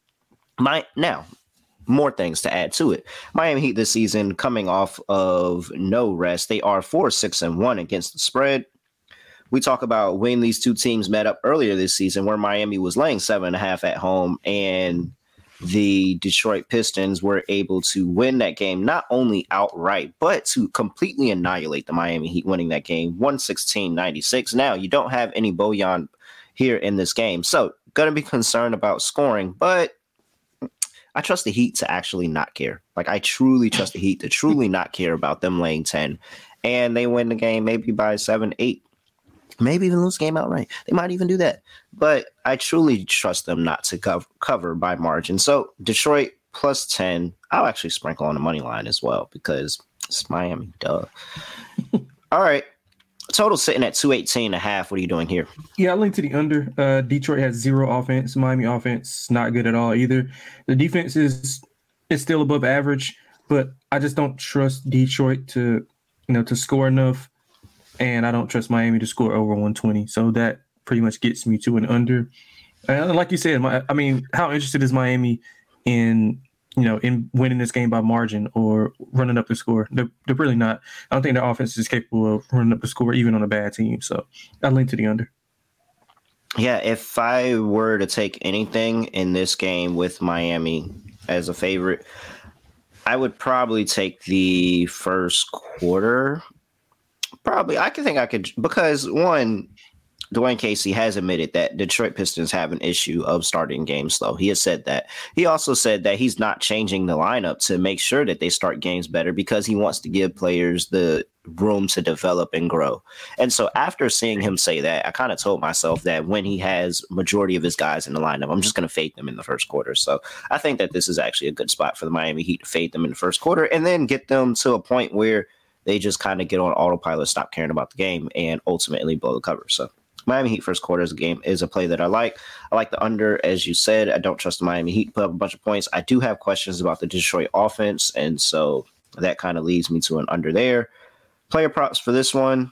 My now, more things to add to it. Miami Heat this season coming off of no rest. They are four, six, and one against the spread. We talk about when these two teams met up earlier this season, where Miami was laying seven and a half at home, and the Detroit Pistons were able to win that game not only outright, but to completely annihilate the Miami Heat, winning that game one sixteen ninety-six. Now you don't have any Bojan here in this game, so gonna be concerned about scoring, but I trust the Heat to actually not care. Like, I truly trust the Heat to truly not care about them laying ten. And they win the game maybe by seven, eight. Maybe even lose the game outright. They might even do that. But I truly trust them not to cover, cover by margin. So, Detroit plus ten. I'll actually sprinkle on the money line as well because it's Miami. Duh. All right. Total sitting at two eighteen and a half. What are you doing here? Yeah, I linked to the under. Uh, Detroit has zero offense. Miami offense, not good at all either. The defense is is still above average, but I just don't trust Detroit to, you know, to score enough, and I don't trust Miami to score over one twenty. So that pretty much gets me to an under. And like you said, my, I mean, how interested is Miami in, you know, in winning this game by margin or running up the score? They're, they're really not. I don't think their offense is capable of running up the score even on a bad team. So I lean to the under. Yeah, if I were to take anything in this game with Miami as a favorite, I would probably take the first quarter. Probably, I can think I could because one, Dwayne Casey has admitted that Detroit Pistons have an issue of starting games slow. He has said that. He also said that he's not changing the lineup to make sure that they start games better because he wants to give players the room to develop and grow. And so after seeing him say that, I kind of told myself that when he has majority of his guys in the lineup, I'm just going to fade them in the first quarter. So I think that this is actually a good spot for the Miami Heat to fade them in the first quarter and then get them to a point where they just kind of get on autopilot, stop caring about the game, and ultimately blow the cover. So Miami Heat first quarter is a game is a play that I like. I like the under, as you said. I don't trust the Miami Heat to put up a bunch of points. I do have questions about the Detroit offense, and so that kind of leads me to an under there. Player props for this one.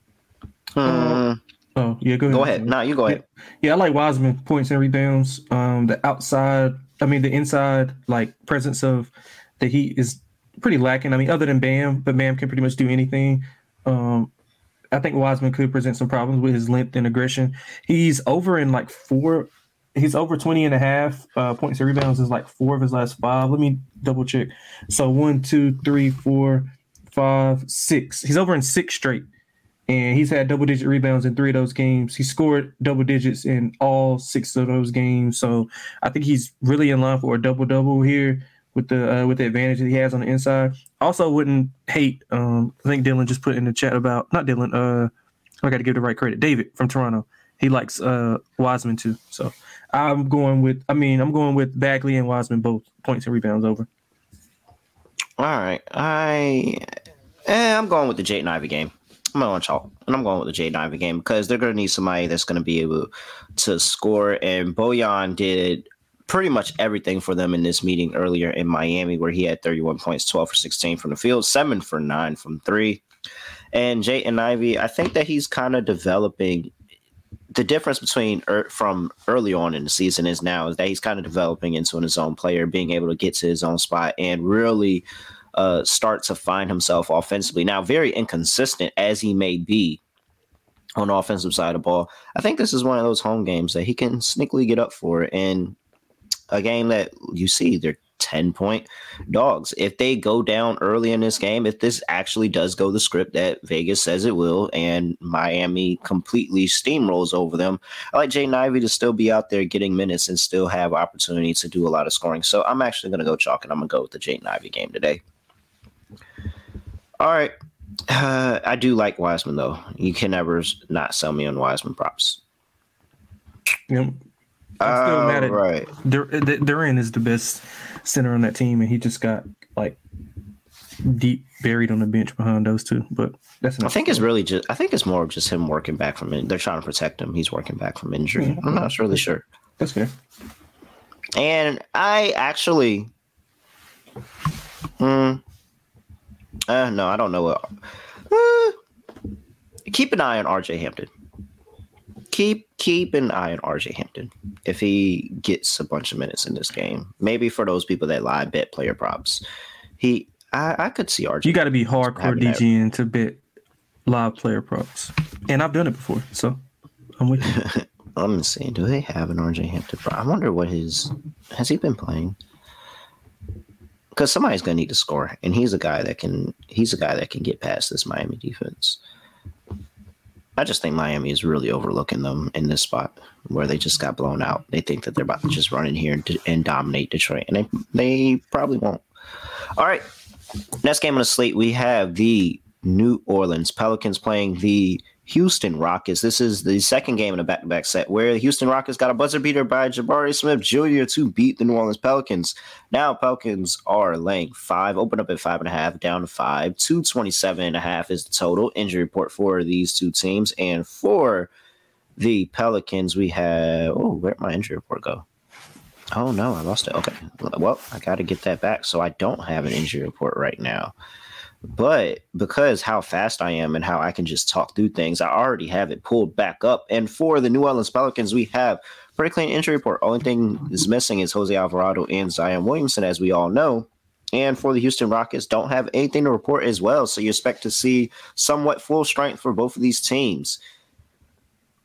Uh, hmm. Oh, yeah, go ahead. Go ahead. No, you go ahead. Yeah, yeah, I like Wiseman points and rebounds. Um, the outside, I mean, the inside, like presence of the Heat is pretty lacking. I mean, other than Bam, but Bam can pretty much do anything. Um, I think Wiseman could present some problems with his length and aggression. He's over in like four. He's over twenty and a half uh, points and rebounds is like four of his last five. Let me double check. So one, two, three, four, five, six. He's over in six straight. And he's had double digit rebounds in three of those games. He scored double digits in all six of those games. So I think he's really in line for a double double here with the uh, with the advantage that he has on the inside. Also, wouldn't hate. Um, I think Dylan just put in the chat about not Dylan. Uh, I got to give the right credit. David from Toronto. He likes uh, Wiseman too. So I'm going with. I mean, I'm going with Bagley and Wiseman both points and rebounds over. All right, I eh, I'm going with the Jaden Ivey game. I'm on chalk, and I'm going with the Jaden Ivey game because they're going to need somebody that's going to be able to score. And Bojan did pretty much everything for them in this meeting earlier in Miami, where he had thirty-one points, twelve for sixteen from the field, seven for nine from three. And Jaden Ivey, I think that he's kind of developing. The difference between er, from early on in the season is now is that he's kind of developing into his own player, being able to get to his own spot and really Uh, start to find himself offensively. Now, very inconsistent as he may be on the offensive side of the ball, I think this is one of those home games that he can sneakily get up for. And a game that you see, they're ten-point dogs. If they go down early in this game, if this actually does go the script that Vegas says it will, and Miami completely steamrolls over them, I like Jaden Ivey to still be out there getting minutes and still have opportunity to do a lot of scoring. So I'm actually going to go chalk, and I'm going to go with the Jaden Ivey game today. All right. Uh, I do like Wiseman, though. You can never not sell me on Wiseman props. Yep. I'm still mad at right. Dur- Duran is the best center on that team, and he just got like deep buried on the bench behind those two. But that's I think story. It's really just. I think it's more of just him working back from it. They're trying to protect him. He's working back from injury. Mm-hmm. I'm not really sure. That's fair. And I actually. Hmm. Uh, no, I don't know what. Uh, keep an eye on R J Hampton. Keep keep an eye on R J Hampton if he gets a bunch of minutes in this game. Maybe for those people that live bet player props, he I, I could see R J. You got to be hardcore DGing to bet live player props, and I've done it before, so I'm with you. Let me see. Do they have an R J Hampton prop? I wonder what his has he been playing. Because somebody's gonna need to score, and he's a guy that can. He's a guy that can get past this Miami defense. I just think Miami is really overlooking them in this spot where they just got blown out. They think that they're about to just run in here and, and dominate Detroit, and they they probably won't. All right, next game on the slate we have the New Orleans Pelicans playing the Houston Rockets. This is the second game in a back-to-back set where the Houston Rockets got a buzzer beater by Jabari Smith Junior to beat the New Orleans Pelicans. Now Pelicans are laying five, open up at five and a half, down to five. two twenty-seven and a half is the total injury report for these two teams. And for the Pelicans, we have, oh, where'd my injury report go? Oh, no, I lost it. Okay. Well, I got to get that back. So I don't have an injury report right now. But because how fast I am and how I can just talk through things, I already have it pulled back up. And for the New Orleans Pelicans, we have pretty clean injury report. Only thing is missing is Jose Alvarado and Zion Williamson, as we all know. And for the Houston Rockets, don't have anything to report as well. So you expect to see somewhat full strength for both of these teams.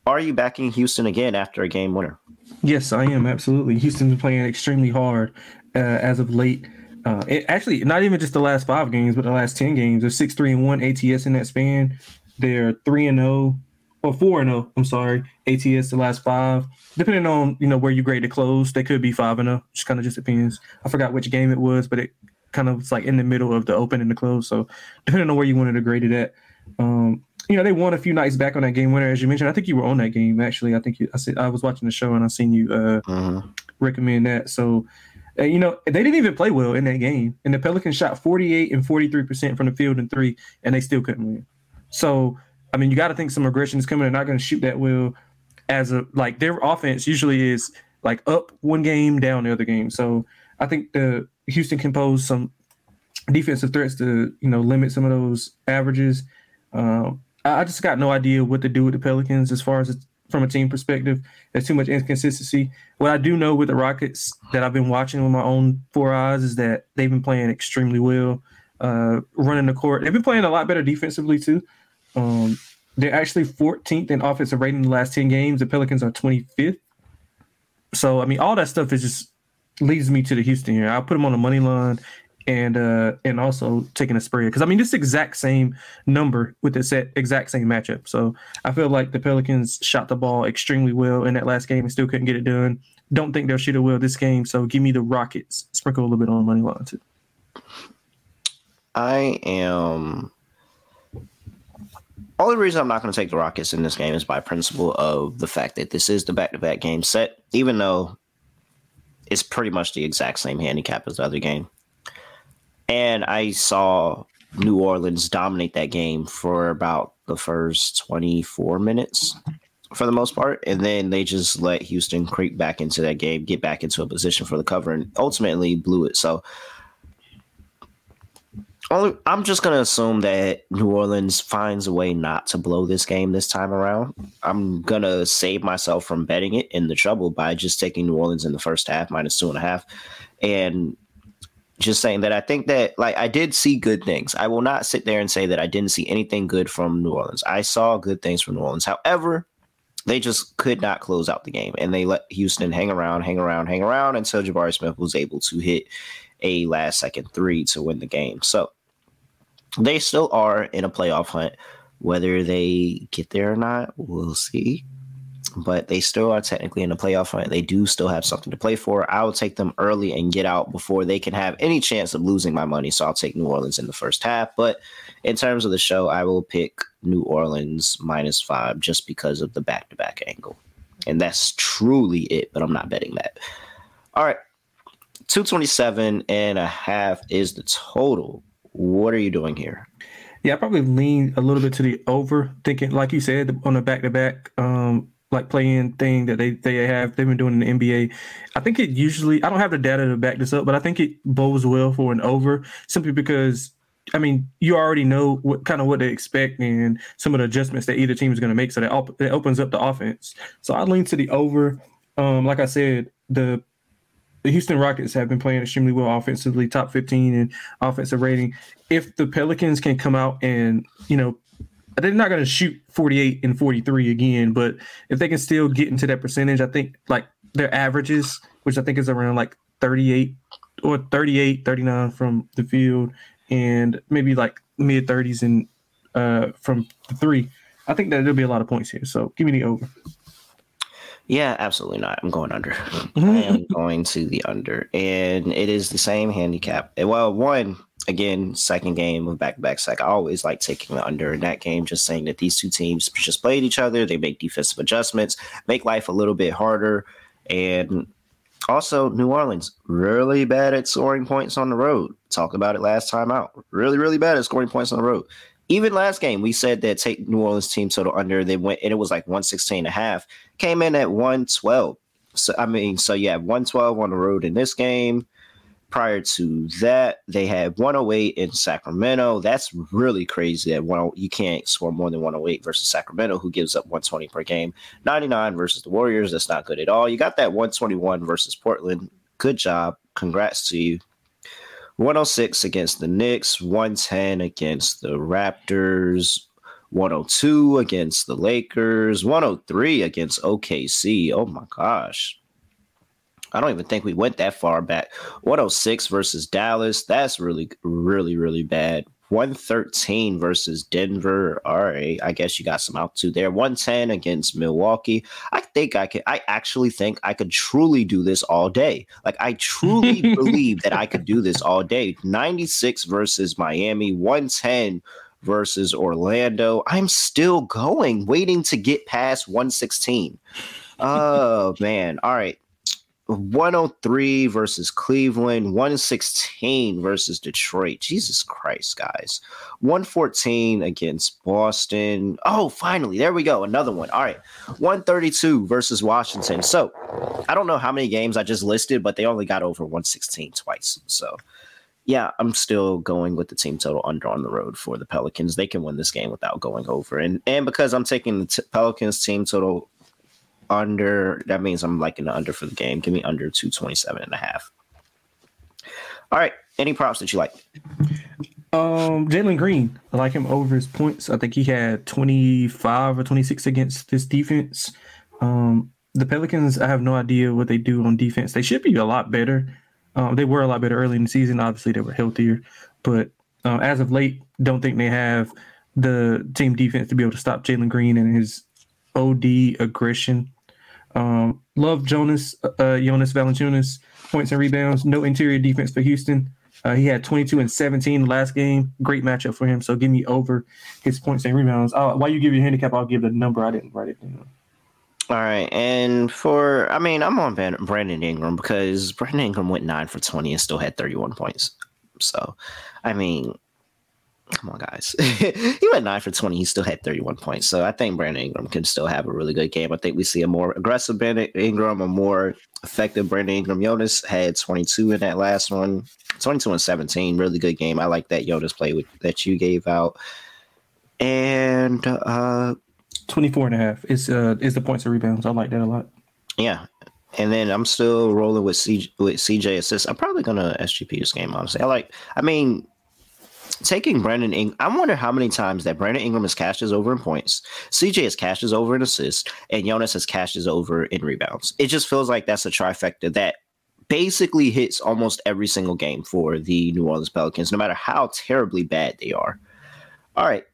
Are you backing Houston again after a game winner? Yes, I am. Absolutely. Houston's been playing extremely hard uh, as of late. Uh, it, actually, not even just the last five games, but the last ten games. They're six three and one A T S in that span. They're three and zero, or four and zero. I'm sorry, A T S the last five. Depending on you know where you grade the close, they could be five and zero. Just kind of just depends. I forgot which game it was, but it kind of was like in the middle of the open and the close. So depending on where you wanted to grade it at. Um, you know, they won a few nights back on that game winner, as you mentioned. I think you were on that game, actually. I think you, I, said, I was watching the show and I seen you uh, uh-huh. recommend that. So, uh, you know, they didn't even play well in that game. And the Pelicans shot forty-eight and forty-three percent from the field in three, and they still couldn't win. So, I mean, you got to think some aggression is coming. They're not going to shoot that well as a, like, their offense usually is like up one game, down the other game. So, I think the Houston can pose some defensive threats to, you know, limit some of those averages. Um, I just got no idea what to do with the Pelicans as far as from a team perspective. There's too much inconsistency. What I do know with the Rockets that I've been watching with my own four eyes is that they've been playing extremely well, uh, running the court. They've been playing a lot better defensively too. Um, they're actually fourteenth in offensive rating in the last ten games. The Pelicans are twenty-fifth. So, I mean, all that stuff is just leads me to the Houston here. I'll put them on the money line. And uh, and also taking a spread because I mean this exact same number with this exact same matchup. So I feel like the Pelicans shot the ball extremely well in that last game and still couldn't get it done. Don't think they'll shoot it well this game. So give me the Rockets. Sprinkle a little bit on the money line too. I am. Only reason I'm not going to take the Rockets in this game is by principle of the fact that this is the back-to-back game set, even though it's pretty much the exact same handicap as the other game. And I saw New Orleans dominate that game for about the first twenty-four minutes for the most part. And then they just let Houston creep back into that game, get back into a position for the cover, and ultimately blew it. So only, I'm just going to assume that New Orleans finds a way not to blow this game this time around. I'm going to save myself from betting it in the trouble by just taking New Orleans in the first half, minus two and a half. And just saying that I think that, like, I did see good things. I will not sit there and say that I didn't see anything good from New Orleans. I saw good things from New Orleans. However, they just could not close out the game, and they let Houston hang around, hang around, hang around until Jabari Smith was able to hit a last-second three to win the game. So they still are in a playoff hunt. Whether they get there or not, we'll see. But they still are technically in the playoff hunt. They do still have something to play for. I will take them early and get out before they can have any chance of losing my money. So I'll take New Orleans in the first half. But in terms of the show, I will pick New Orleans minus five just because of the back-to-back angle. And that's truly it, but I'm not betting that. All right. two twenty-seven and a half is the total. What are you doing here? Yeah, I probably lean a little bit to the over, thinking, like you said, on the back-to-back um like playing thing that they, they have, they've been doing in the N B A. I think it usually, I don't have the data to back this up, but I think it bodes well for an over simply because, I mean, you already know what kind of what they expect and some of the adjustments that either team is going to make. So that, op- that opens up the offense. So I lean to the over. Um, like I said, the, the Houston Rockets have been playing extremely well offensively, top fifteen in offensive rating. If the Pelicans can come out and, you know, they're not going to shoot forty-eight and forty-three again, but if they can still get into that percentage, I think like their averages, which I think is around like thirty-eight or thirty-eight, thirty-nine from the field and maybe like mid thirties and uh, from the three, I think that there'll be a lot of points here. So give me the over. Yeah, absolutely not. I'm going under. I am going to the under. And it is the same handicap. Well, one, again, second game of back-to-back sec. I always like taking the under in that game, just saying that these two teams just played each other. They make defensive adjustments, make life a little bit harder. And also, New Orleans, really bad at scoring points on the road. Talked about it last time out. Really, really bad at scoring points on the road. Even last game, we said that take New Orleans team total under. They went, and it was like one sixteen and a half. Came in at one twelve. So, I mean, so you have one twelve on the road in this game. Prior to that, they had one oh eight in Sacramento. That's really crazy that one, you can't score more than one oh eight versus Sacramento, who gives up one twenty per game. ninety-nine versus the Warriors. That's not good at all. You got that one twenty-one versus Portland. Good job. Congrats to you. one oh six against the Knicks, one ten against the Raptors, one oh two against the Lakers, one oh three against O K C. Oh my gosh. I don't even think we went that far back. one oh six versus Dallas. That's really, really, really bad. one thirteen versus Denver. All right. I guess you got some altitude there. one ten against Milwaukee. I think I could, I actually think I could truly do this all day. Like, I truly believe that I could do this all day. ninety-six versus Miami. one ten versus Orlando. I'm still going, waiting to get past one sixteen. Oh, man. All right. one oh three versus Cleveland, one sixteen versus Detroit. Jesus Christ, guys. one fourteen against Boston. Oh, finally, there we go. Another one. All right. one thirty-two versus Washington. So I don't know how many games I just listed, but they only got over one sixteen twice. So yeah, I'm still going with the team total under on the road for the Pelicans. They can win this game without going over. And, and because I'm taking the t- Pelicans team total under, that means I'm liking the under for the game. Give me under two twenty-seven and a half. All right. Any props that you like? Um, Jalen Green. I like him over his points. I think he had twenty-five or twenty-six against this defense. Um, the Pelicans, I have no idea what they do on defense. They should be a lot better. Um, they were a lot better early in the season. Obviously, they were healthier. But uh, as of late, don't think they have the team defense to be able to stop Jalen Green and his O D aggression. Um, love Jonas, uh, Jonas Valanciunas, points and rebounds. No interior defense for Houston. Uh, he had twenty-two and seventeen last game. Great matchup for him. So give me over his points and rebounds. Uh, while you give your handicap, I'll give the number. I didn't write it down. All right. And for, I mean, I'm on Brandon Ingram because Brandon Ingram went nine for twenty and still had thirty-one points. So, I mean, come on, guys. He went nine for twenty. He still had thirty-one points. So I think Brandon Ingram can still have a really good game. I think we see a more aggressive Brandon Ingram, a more effective Brandon Ingram. Jonas had twenty-two in that last one. twenty-two and seventeen. Really good game. I like that Jonas play with, that you gave out. And uh, twenty-four and a half is, uh, is the points and rebounds. I like that a lot. Yeah. And then I'm still rolling with, C- with C J assists. I'm probably going to S G P this game, honestly. I like, I mean, taking Brandon Ingram, I wonder how many times that Brandon Ingram has cashed his over in points, C J has cashed his over in assists, and Jonas has cashed his over in rebounds. It just feels like that's a trifecta that basically hits almost every single game for the New Orleans Pelicans, no matter how terribly bad they are. All right.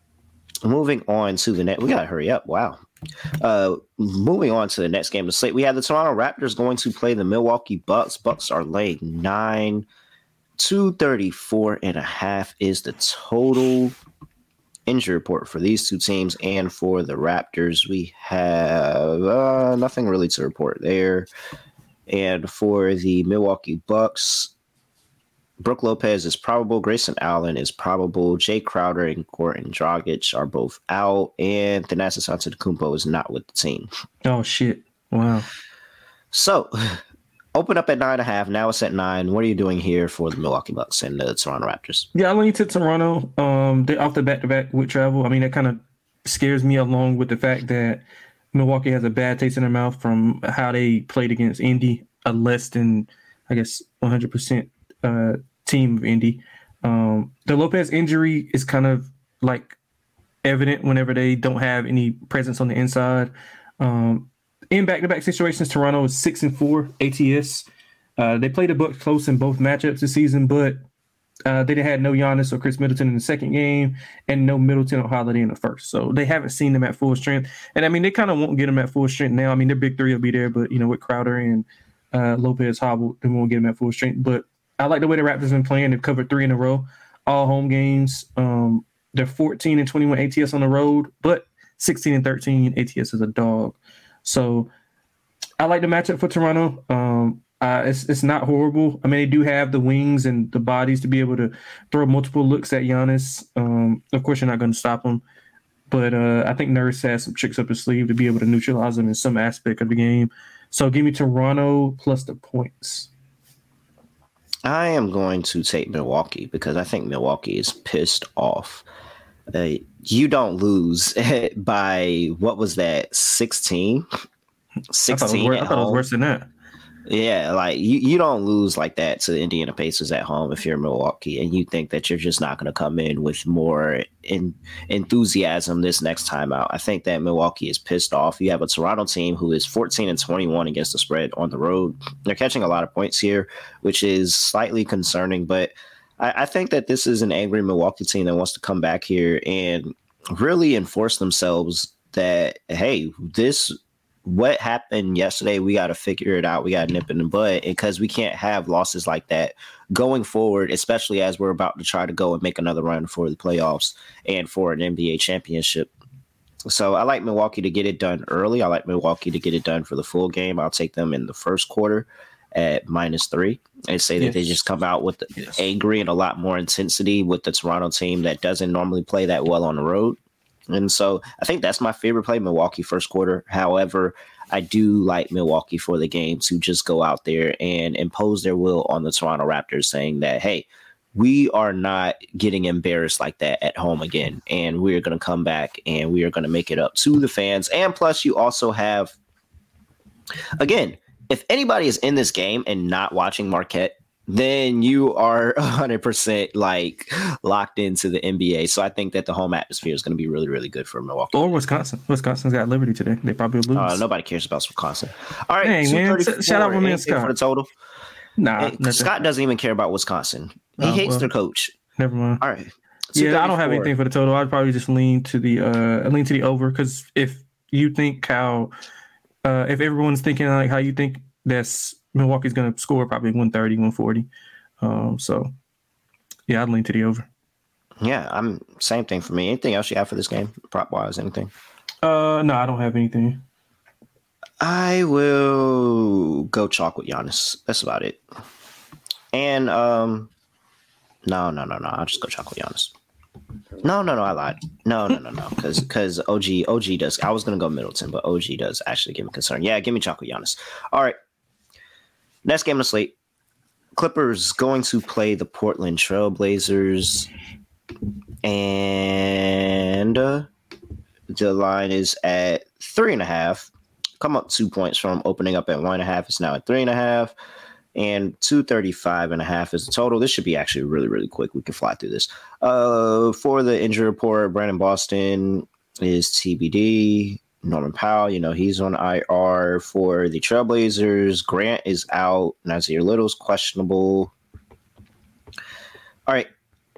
Moving on to the net. We got to hurry up. Wow. Uh, moving on to the next game of the slate. We have the Toronto Raptors going to play the Milwaukee Bucks. Bucks are laying nine. two thirty-four and a half is the total. Injury report for these two teams, and for the Raptors, we have uh, nothing really to report there. And for the Milwaukee Bucks, Brook Lopez is probable, Grayson Allen is probable, Jay Crowder and Goran Dragic are both out, and Thanasis Antetokounmpo is not with the team. Oh, shit. Wow. So, open up at nine and a half. Now it's at nine. What are you doing here for the Milwaukee Bucks and the Toronto Raptors? Yeah, I lean to Toronto. Um, they off the back-to-back with travel. I mean, that kind of scares me, along with the fact that Milwaukee has a bad taste in their mouth from how they played against Indy, a less than, I guess, one hundred percent uh, team of Indy. Um, the Lopez injury is kind of like evident whenever they don't have any presence on the inside. Um, in back-to-back situations, Toronto is six and four A T S. Uh, they played the Bucks close in both matchups this season, but uh, they had no Giannis or Chris Middleton in the second game and no Middleton or Holiday in the first. So they haven't seen them at full strength. And I mean, they kind of won't get them at full strength now. I mean, their big three will be there, but you know, with Crowder and uh, Lopez hobbled, they won't get them at full strength. But I like the way the Raptors have been playing. They've covered three in a row, all home games. Um, they're fourteen and twenty-one A T S on the road, but sixteen and thirteen A T S is a dog. So I like the matchup for Toronto. Um, uh, it's it's not horrible. I mean, they do have the wings and the bodies to be able to throw multiple looks at Giannis. Um, of course, you're not going to stop him. But uh, I think Nurse has some tricks up his sleeve to be able to neutralize him in some aspect of the game. So give me Toronto plus the points. I am going to take Milwaukee because I think Milwaukee is pissed off. Uh, you don't lose by, what was that, sixteen? sixteen I thought, it was, I thought it was worse than that. Yeah, like you, you don't lose like that to the Indiana Pacers at home if you're Milwaukee, and you think that you're just not going to come in with more in, enthusiasm this next time out. I think that Milwaukee is pissed off. You have a Toronto team who is fourteen and twenty-one against the spread on the road. They're catching a lot of points here, which is slightly concerning, but I, I think that this is an angry Milwaukee team that wants to come back here and really enforce themselves that, hey, this what happened yesterday, we got to figure it out. We got to nip it in the bud because we can't have losses like that going forward, especially as we're about to try to go and make another run for the playoffs and for an N B A championship. So I like Milwaukee to get it done early. I like Milwaukee to get it done for the full game. I'll take them in the first quarter at minus three and say that yes. they just come out with the yes. angry and a lot more intensity with the Toronto team that doesn't normally play that well on the road. And so I think that's my favorite play, Milwaukee first quarter. However, I do like Milwaukee for the game to just go out there and impose their will on the Toronto Raptors, saying that, hey, we are not getting embarrassed like that at home again. And we're going to come back and we are going to make it up to the fans. And plus, you also have, again, if anybody is in this game and not watching Marquette, then you are one hundred percent like locked into the N B A. So I think that the home atmosphere is going to be really, really good for Milwaukee. Or Wisconsin. Wisconsin's got Liberty today. They probably lose. Uh, nobody cares about Wisconsin. All right. Dang, man. Shout out my man Scott. For the total. Nah. Hey, Scott doesn't even care about Wisconsin. He oh, hates well, their coach. Never mind. All right. Yeah, I don't have anything for the total. I'd probably just lean to the uh, lean to the over because if you think how, uh, if everyone's thinking like how you think that's Milwaukee's going to score probably one thirty, one forty. Um, so, yeah, I'd lean to the over. Yeah, I'm same thing for me. Anything else you have for this game, prop-wise, anything? Uh, no, I don't have anything. I will go chalk with Giannis. That's about it. And, um, no, no, no, no. I'll just go chalk with Giannis. No, no, no, I lied. No, no, no, no. Because because O G, O G does. I was going to go Middleton, but O G does actually give me concern. Yeah, give me chalk with Giannis. All right. Next game on the slate. Clippers going to play the Portland Trailblazers. And uh, the line is at three and a half. Come up two points from opening up at one and a half. It's now at three and a half. And two thirty-five and a half is the total. This should be actually really, really quick. We can fly through this. Uh, for the injury report, Brandon Boston is T B D. Norman Powell, you know, he's on I R. For the Trailblazers, Grant is out. Nasir Little's questionable. All right.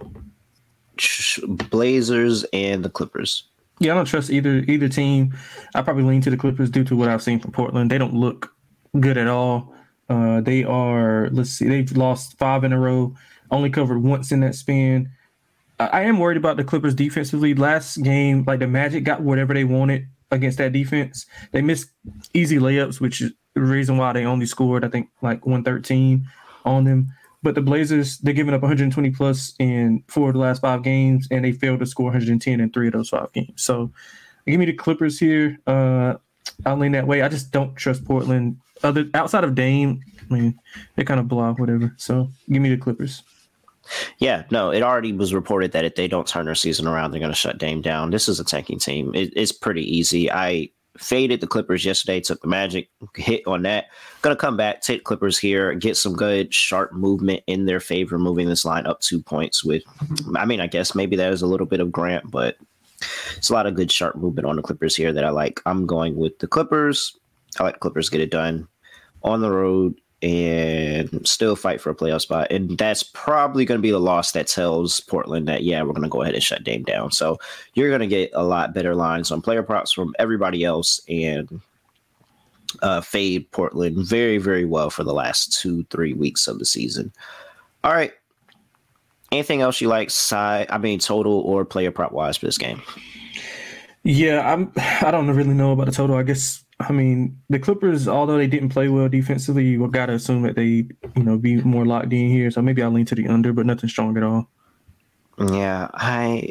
Blazers and the Clippers. Yeah, I don't trust either either team. I probably lean to the Clippers due to what I've seen from Portland. They don't look good at all. Uh, they are, let's see, they've lost five in a row, only covered once in that span. I, I am worried about the Clippers defensively. Last game, like the Magic got whatever they wanted against that defense. They missed easy layups, which is the reason why they only scored, I think, like one thirteen on them. But the Blazers, they're giving up one hundred twenty plus in four of the last five games, and they failed to score one hundred ten in three of those five games. So give me the Clippers here. Uh, I'll lean that way. I just don't trust Portland. Other outside of Dame, I mean, they kind of block whatever. So give me the Clippers. Yeah, no, it already was reported that if they don't turn their season around, they're going to shut Dame down. This is a tanking team. It, it's pretty easy. I faded the Clippers yesterday, took the Magic, hit on that. Going to come back, take Clippers here, get some good sharp movement in their favor, moving this line up two points with, I mean, I guess maybe that is a little bit of Grant, but it's a lot of good sharp movement on the Clippers here that I like. I'm going with the Clippers. I like Clippers get it done on the road and still fight for a playoff spot. And that's probably going to be the loss that tells Portland that, yeah, we're going to go ahead and shut Dame down. So you're going to get a lot better lines on player props from everybody else and uh, fade Portland very, very well for the last two, three weeks of the season. All right. Anything else you like side, I mean, total or player prop wise for this game? Yeah, I'm, I don't really know about the total. I guess, I mean, the Clippers, although they didn't play well defensively, you got to assume that they, you know, be more locked in here. So maybe I'll lean to the under, but nothing strong at all. Yeah, I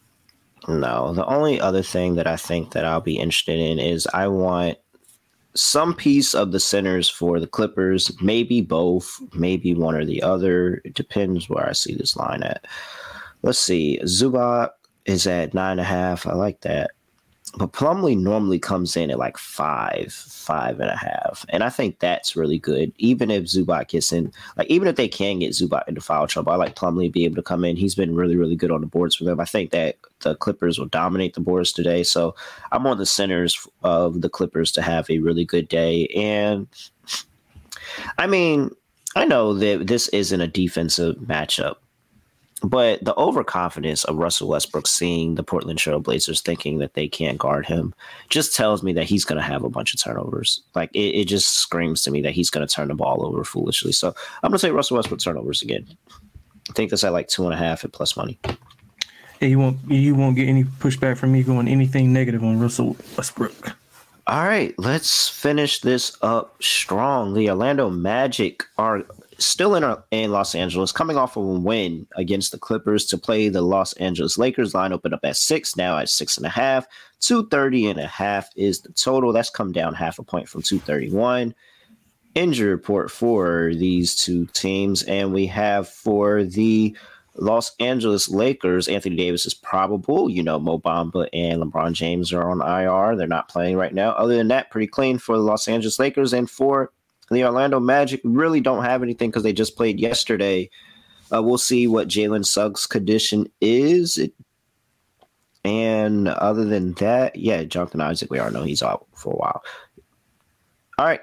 no. The only other thing that I think that I'll be interested in is I want some piece of the centers for the Clippers, maybe both, maybe one or the other. It depends where I see this line at. Let's see. Zubac is at nine and a half. I like that. But Plumlee normally comes in at like five, five and a half. And I think that's really good. Even if Zubac gets in, like even if they can get Zubac into foul trouble, I like Plumlee to be able to come in. He's been really, really good on the boards for them. I think that the Clippers will dominate the boards today. So I'm on the centers of the Clippers to have a really good day. And I mean, I know that this isn't a defensive matchup, but the overconfidence of Russell Westbrook seeing the Portland Trail Blazers thinking that they can't guard him just tells me that he's going to have a bunch of turnovers. Like it, it just screams to me that he's going to turn the ball over foolishly. So I'm going to say Russell Westbrook turnovers again. I think that's at like two and a half at plus money. Yeah, you won't you won't get any pushback from me going anything negative on Russell Westbrook. All right, let's finish this up strong. The Orlando Magic are still in, in Los Angeles, coming off of a win against the Clippers to play the Los Angeles Lakers. Line opened up at six, now at six and a half. two thirty and a half is the total. That's come down half a point from two thirty-one. Injury report for these two teams, and we have for the Los Angeles Lakers, Anthony Davis is probable. You know, Mo Bamba and LeBron James are on I R. They're not playing right now. Other than that, pretty clean for the Los Angeles Lakers. And for the Orlando Magic, really don't have anything because they just played yesterday. Uh, we'll see what Jalen Suggs' condition is. It, and other than that, yeah, Jonathan Isaac, we already know he's out for a while. All right.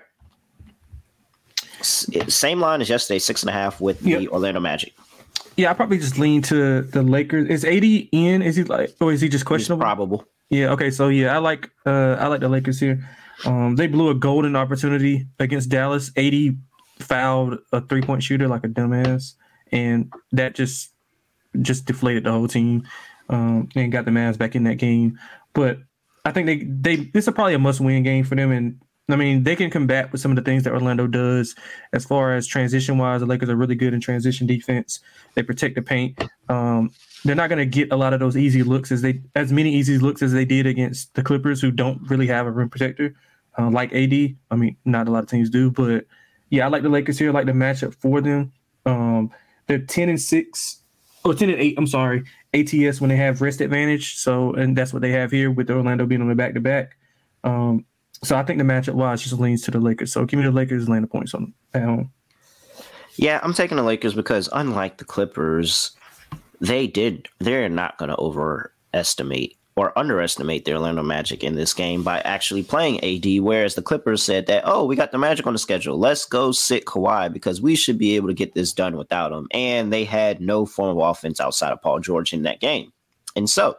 S- same line as yesterday, six and a half with the yep. Orlando Magic. Yeah, I probably just lean to the Lakers. Is A D in? Is he like, or is he just questionable? He's probable. Yeah. Okay. So yeah, I like uh, I like the Lakers here. Um, they blew a golden opportunity against Dallas. A D fouled a three point shooter like a dumbass, and that just just deflated the whole team um, and got the Mavs back in that game. But I think they they this is probably a must win game for them. And I mean, they can combat with some of the things that Orlando does as far as transition-wise. The Lakers are really good in transition defense. They protect the paint. Um, they're not going to get a lot of those easy looks as they as many easy looks as they did against the Clippers, who don't really have a rim protector uh, like A D. I mean, not a lot of teams do, but yeah, I like the Lakers here. I like the matchup for them. Um, they're ten and six, or ten and eight. I'm sorry, A T S when they have rest advantage. So, and that's what they have here with the Orlando being on the back-to-back. Um, So I think the matchup wise just leans to the Lakers. So give me the Lakers land the points on at home. Yeah, I'm taking the Lakers because unlike the Clippers, they did they're not going to overestimate or underestimate the Orlando Magic in this game by actually playing A D. Whereas the Clippers said that, oh, we got the Magic on the schedule. Let's go sit Kawhi because we should be able to get this done without him. And they had no form of offense outside of Paul George in that game. And so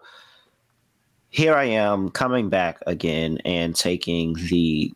here I am coming back again and taking the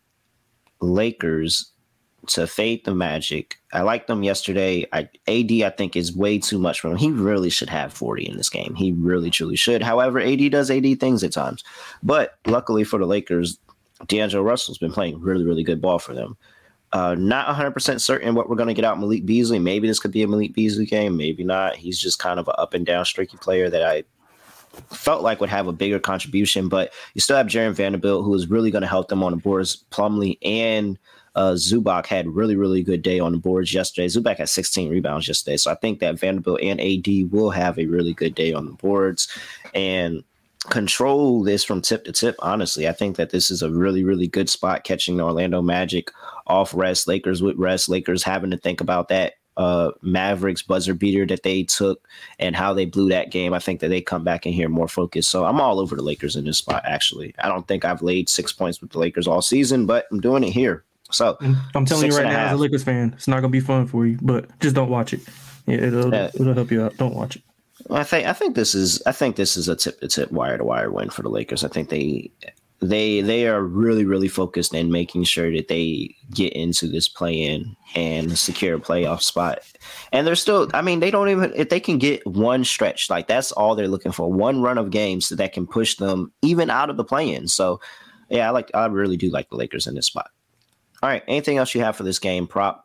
Lakers to fade the Magic. I liked them yesterday. I, A D, I think, is way too much for him. He really should have forty in this game. He really, truly should. However, A D does A D things at times. But luckily for the Lakers, D'Angelo Russell's been playing really, really good ball for them. Uh, not one hundred percent certain what we're going to get out of Malik Beasley. Maybe this could be a Malik Beasley game. Maybe not. He's just kind of an up and down streaky player that I felt like would have a bigger contribution, but you still have Jarred Vanderbilt, who is really going to help them on the boards. Plumlee and uh, Zubac had really, really good day on the boards yesterday. Zubac had sixteen rebounds yesterday, so I think that Vanderbilt and A D will have a really good day on the boards and control this from tip to tip. Honestly, I think that this is a really, really good spot catching the Orlando Magic off rest, Lakers with rest, Lakers having to think about that uh Mavericks buzzer beater that they took and how they blew that game. I think that they come back in here more focused. So I'm all over the Lakers in this spot, actually. I don't think I've laid six points with the Lakers all season, but I'm doing it here. So I'm telling you right now, as a Lakers fan, it's not going to be fun for you, but just don't watch it. Yeah, it'll, uh, it'll help you out. Don't watch it. I think I think this is I think this is a tip to tip, wire to wire win for the Lakers. I think they They they are really, really focused in making sure that they get into this play-in and secure a playoff spot. And they're still, I mean, they don't even, if they can get one stretch, like that's all they're looking for, one run of games so that can push them even out of the play-in. So, yeah, I like, I really do like the Lakers in this spot. All right, anything else you have for this game, prop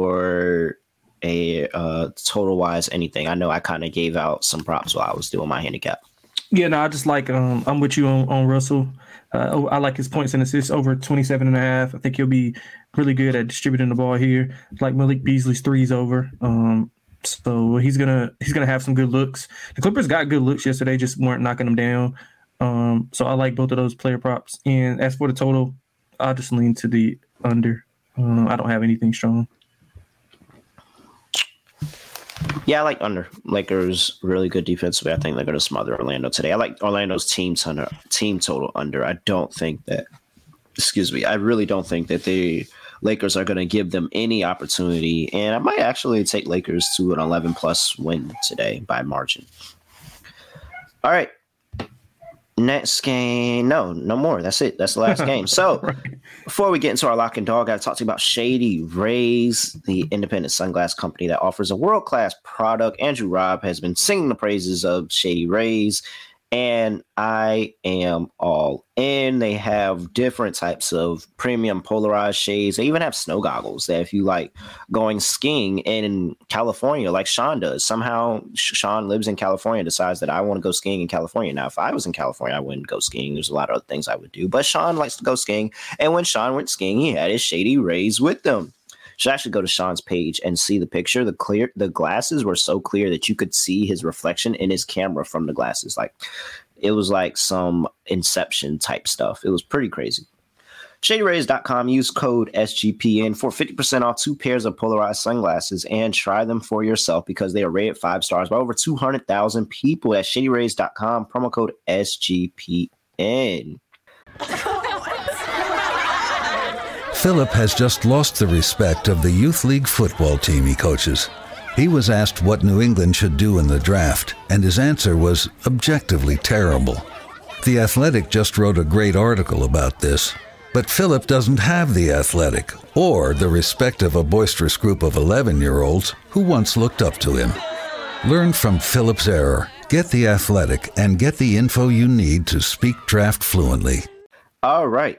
or a uh, total-wise anything? I know I kind of gave out some props while I was doing my handicap. Yeah, no, I just like, um, I'm with you on, on Russell. Uh, I like his points and assists over twenty-seven and a half. I think he'll be really good at distributing the ball here. Like Malik Beasley's threes over. Um, so he's gonna he's gonna have some good looks. The Clippers got good looks yesterday, just weren't knocking them down. Um, so I like both of those player props. And as for the total, I'll just lean to the under. Uh, I don't have anything strong. Yeah, I like under. Lakers really good defensively. I think they're going to smother Orlando today. I like Orlando's team under, team total under. I don't think that. Excuse me. I really don't think that the Lakers are going to give them any opportunity, and I might actually take Lakers to an eleven plus win today by margin. All right. Next game. No, no more. That's it. That's the last game. So right. Before we get into our lock and dog, I got to talk to you about Shady Rays, the independent sunglass company that offers a world-class product. Andrew Robb has been singing the praises of Shady Rays, and I am all in. They have different types of premium polarized shades. They even have snow goggles that if you like going skiing in California like Sean does. Somehow Sean lives in California, decides that I want to go skiing in California. Now, if I was in California, I wouldn't go skiing. There's a lot of other things I would do. But Sean likes to go skiing. And when Sean went skiing, he had his Shady Rays with him. You should actually go to Sean's page and see the picture. The clear, the glasses were so clear that you could see his reflection in his camera from the glasses. Like, it was like some Inception type stuff. It was pretty crazy. Shady Rays dot com. Use code S G P N for fifty percent off two pairs of polarized sunglasses and try them for yourself because they are rated five stars by over two hundred thousand people at Shady Rays dot com. Promo code S G P N. Philip has just lost the respect of the youth league football team he coaches. He was asked what New England should do in the draft, and his answer was objectively terrible. The Athletic just wrote a great article about this, but Philip doesn't have the Athletic or the respect of a boisterous group of eleven-year-olds who once looked up to him. Learn from Philip's error, get the Athletic, and get the info you need to speak draft fluently. All right.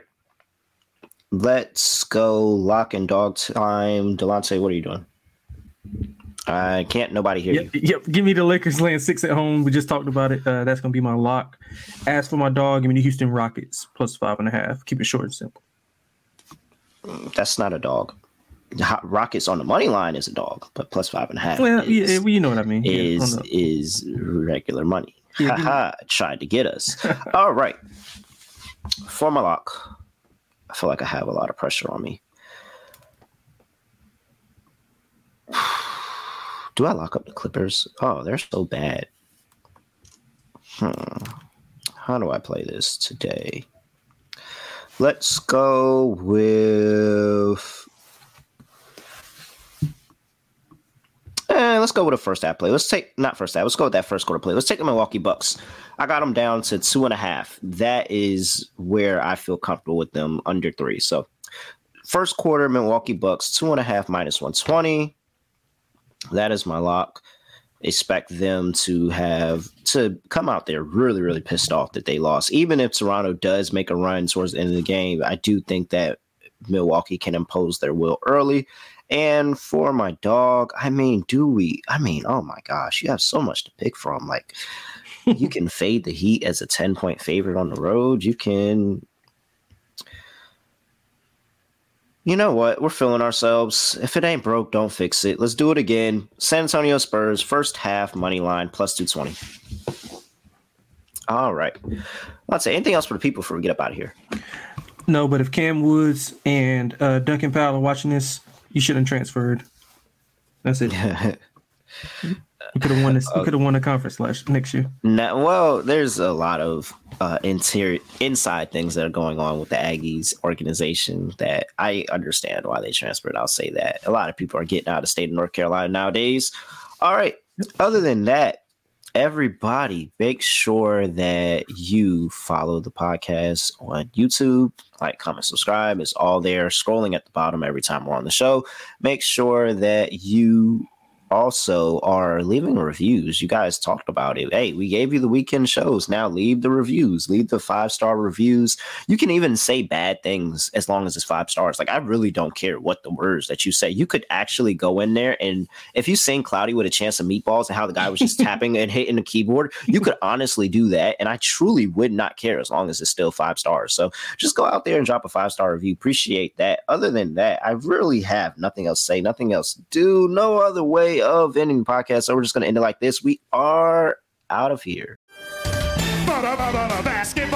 Let's go lock and dog time. Delonte, what are you doing? I can't nobody hear yep, you. Yep. Give me the Lakers laying six at home. We just talked about it. Uh, that's going to be my lock. As for my dog, give me the Houston Rockets plus five and a half. Keep it short and simple. That's not a dog. Rockets on the money line is a dog, but plus five and a half. Well, is, yeah, well, you know what I mean. Is yeah, is regular money. Yeah, Haha, tried to get us. All right. For my lock, I feel like I have a lot of pressure on me. Do I lock up the Clippers? Oh, they're so bad. Hmm. How do I play this today? Let's go with... Eh, let's go with a first half play. Let's take... Not first half. Let's go with that first quarter play. Let's take the Milwaukee Bucks. I got them down to two and a half. That is where I feel comfortable with them under three. So, first quarter, Milwaukee Bucks, two and a half minus one twenty. That is my lock. Expect them to have to come out there really, really pissed off that they lost. Even if Toronto does make a run towards the end of the game, I do think that Milwaukee can impose their will early. And for my dog, I mean, do we? I mean, oh my gosh, you have so much to pick from. Like, you can fade the Heat as a ten-point favorite on the road. You can... You know what? We're feeling ourselves. If it ain't broke, don't fix it. Let's do it again. San Antonio Spurs, first half, money line, plus two twenty. All right. Let's say anything else for the people before we get up out of here? No, but if Cam Woods and uh, Duncan Powell are watching this, you shouldn't have transferred. That's it. We could have won this. We could have won the conference last next year. No, well, there's a lot of uh, interior, inside things that are going on with the Aggies organization that I understand why they transferred. I'll say that a lot of people are getting out of the state of North Carolina nowadays. All right. Other than that, everybody make sure that you follow the podcast on YouTube. Like, comment, subscribe. It's all there, scrolling at the bottom every time we're on the show. Make sure that you also are leaving reviews. You guys talked about it. Hey, we gave you the weekend shows. Now leave the reviews, leave the five-star reviews. You can even say bad things as long as it's five stars. Like, I really don't care what the words that you say. You could actually go in there, and if you sing Cloudy with a Chance of Meatballs and how the guy was just tapping and hitting the keyboard, you could honestly do that, and I truly would not care as long as it's still five stars. So just go out there and drop a five-star review. Appreciate that. Other than that, I really have nothing else to say, nothing else to do, no other way of ending the podcast. So we're just going to end it like this. We are out of here. Ba-da! Basketball.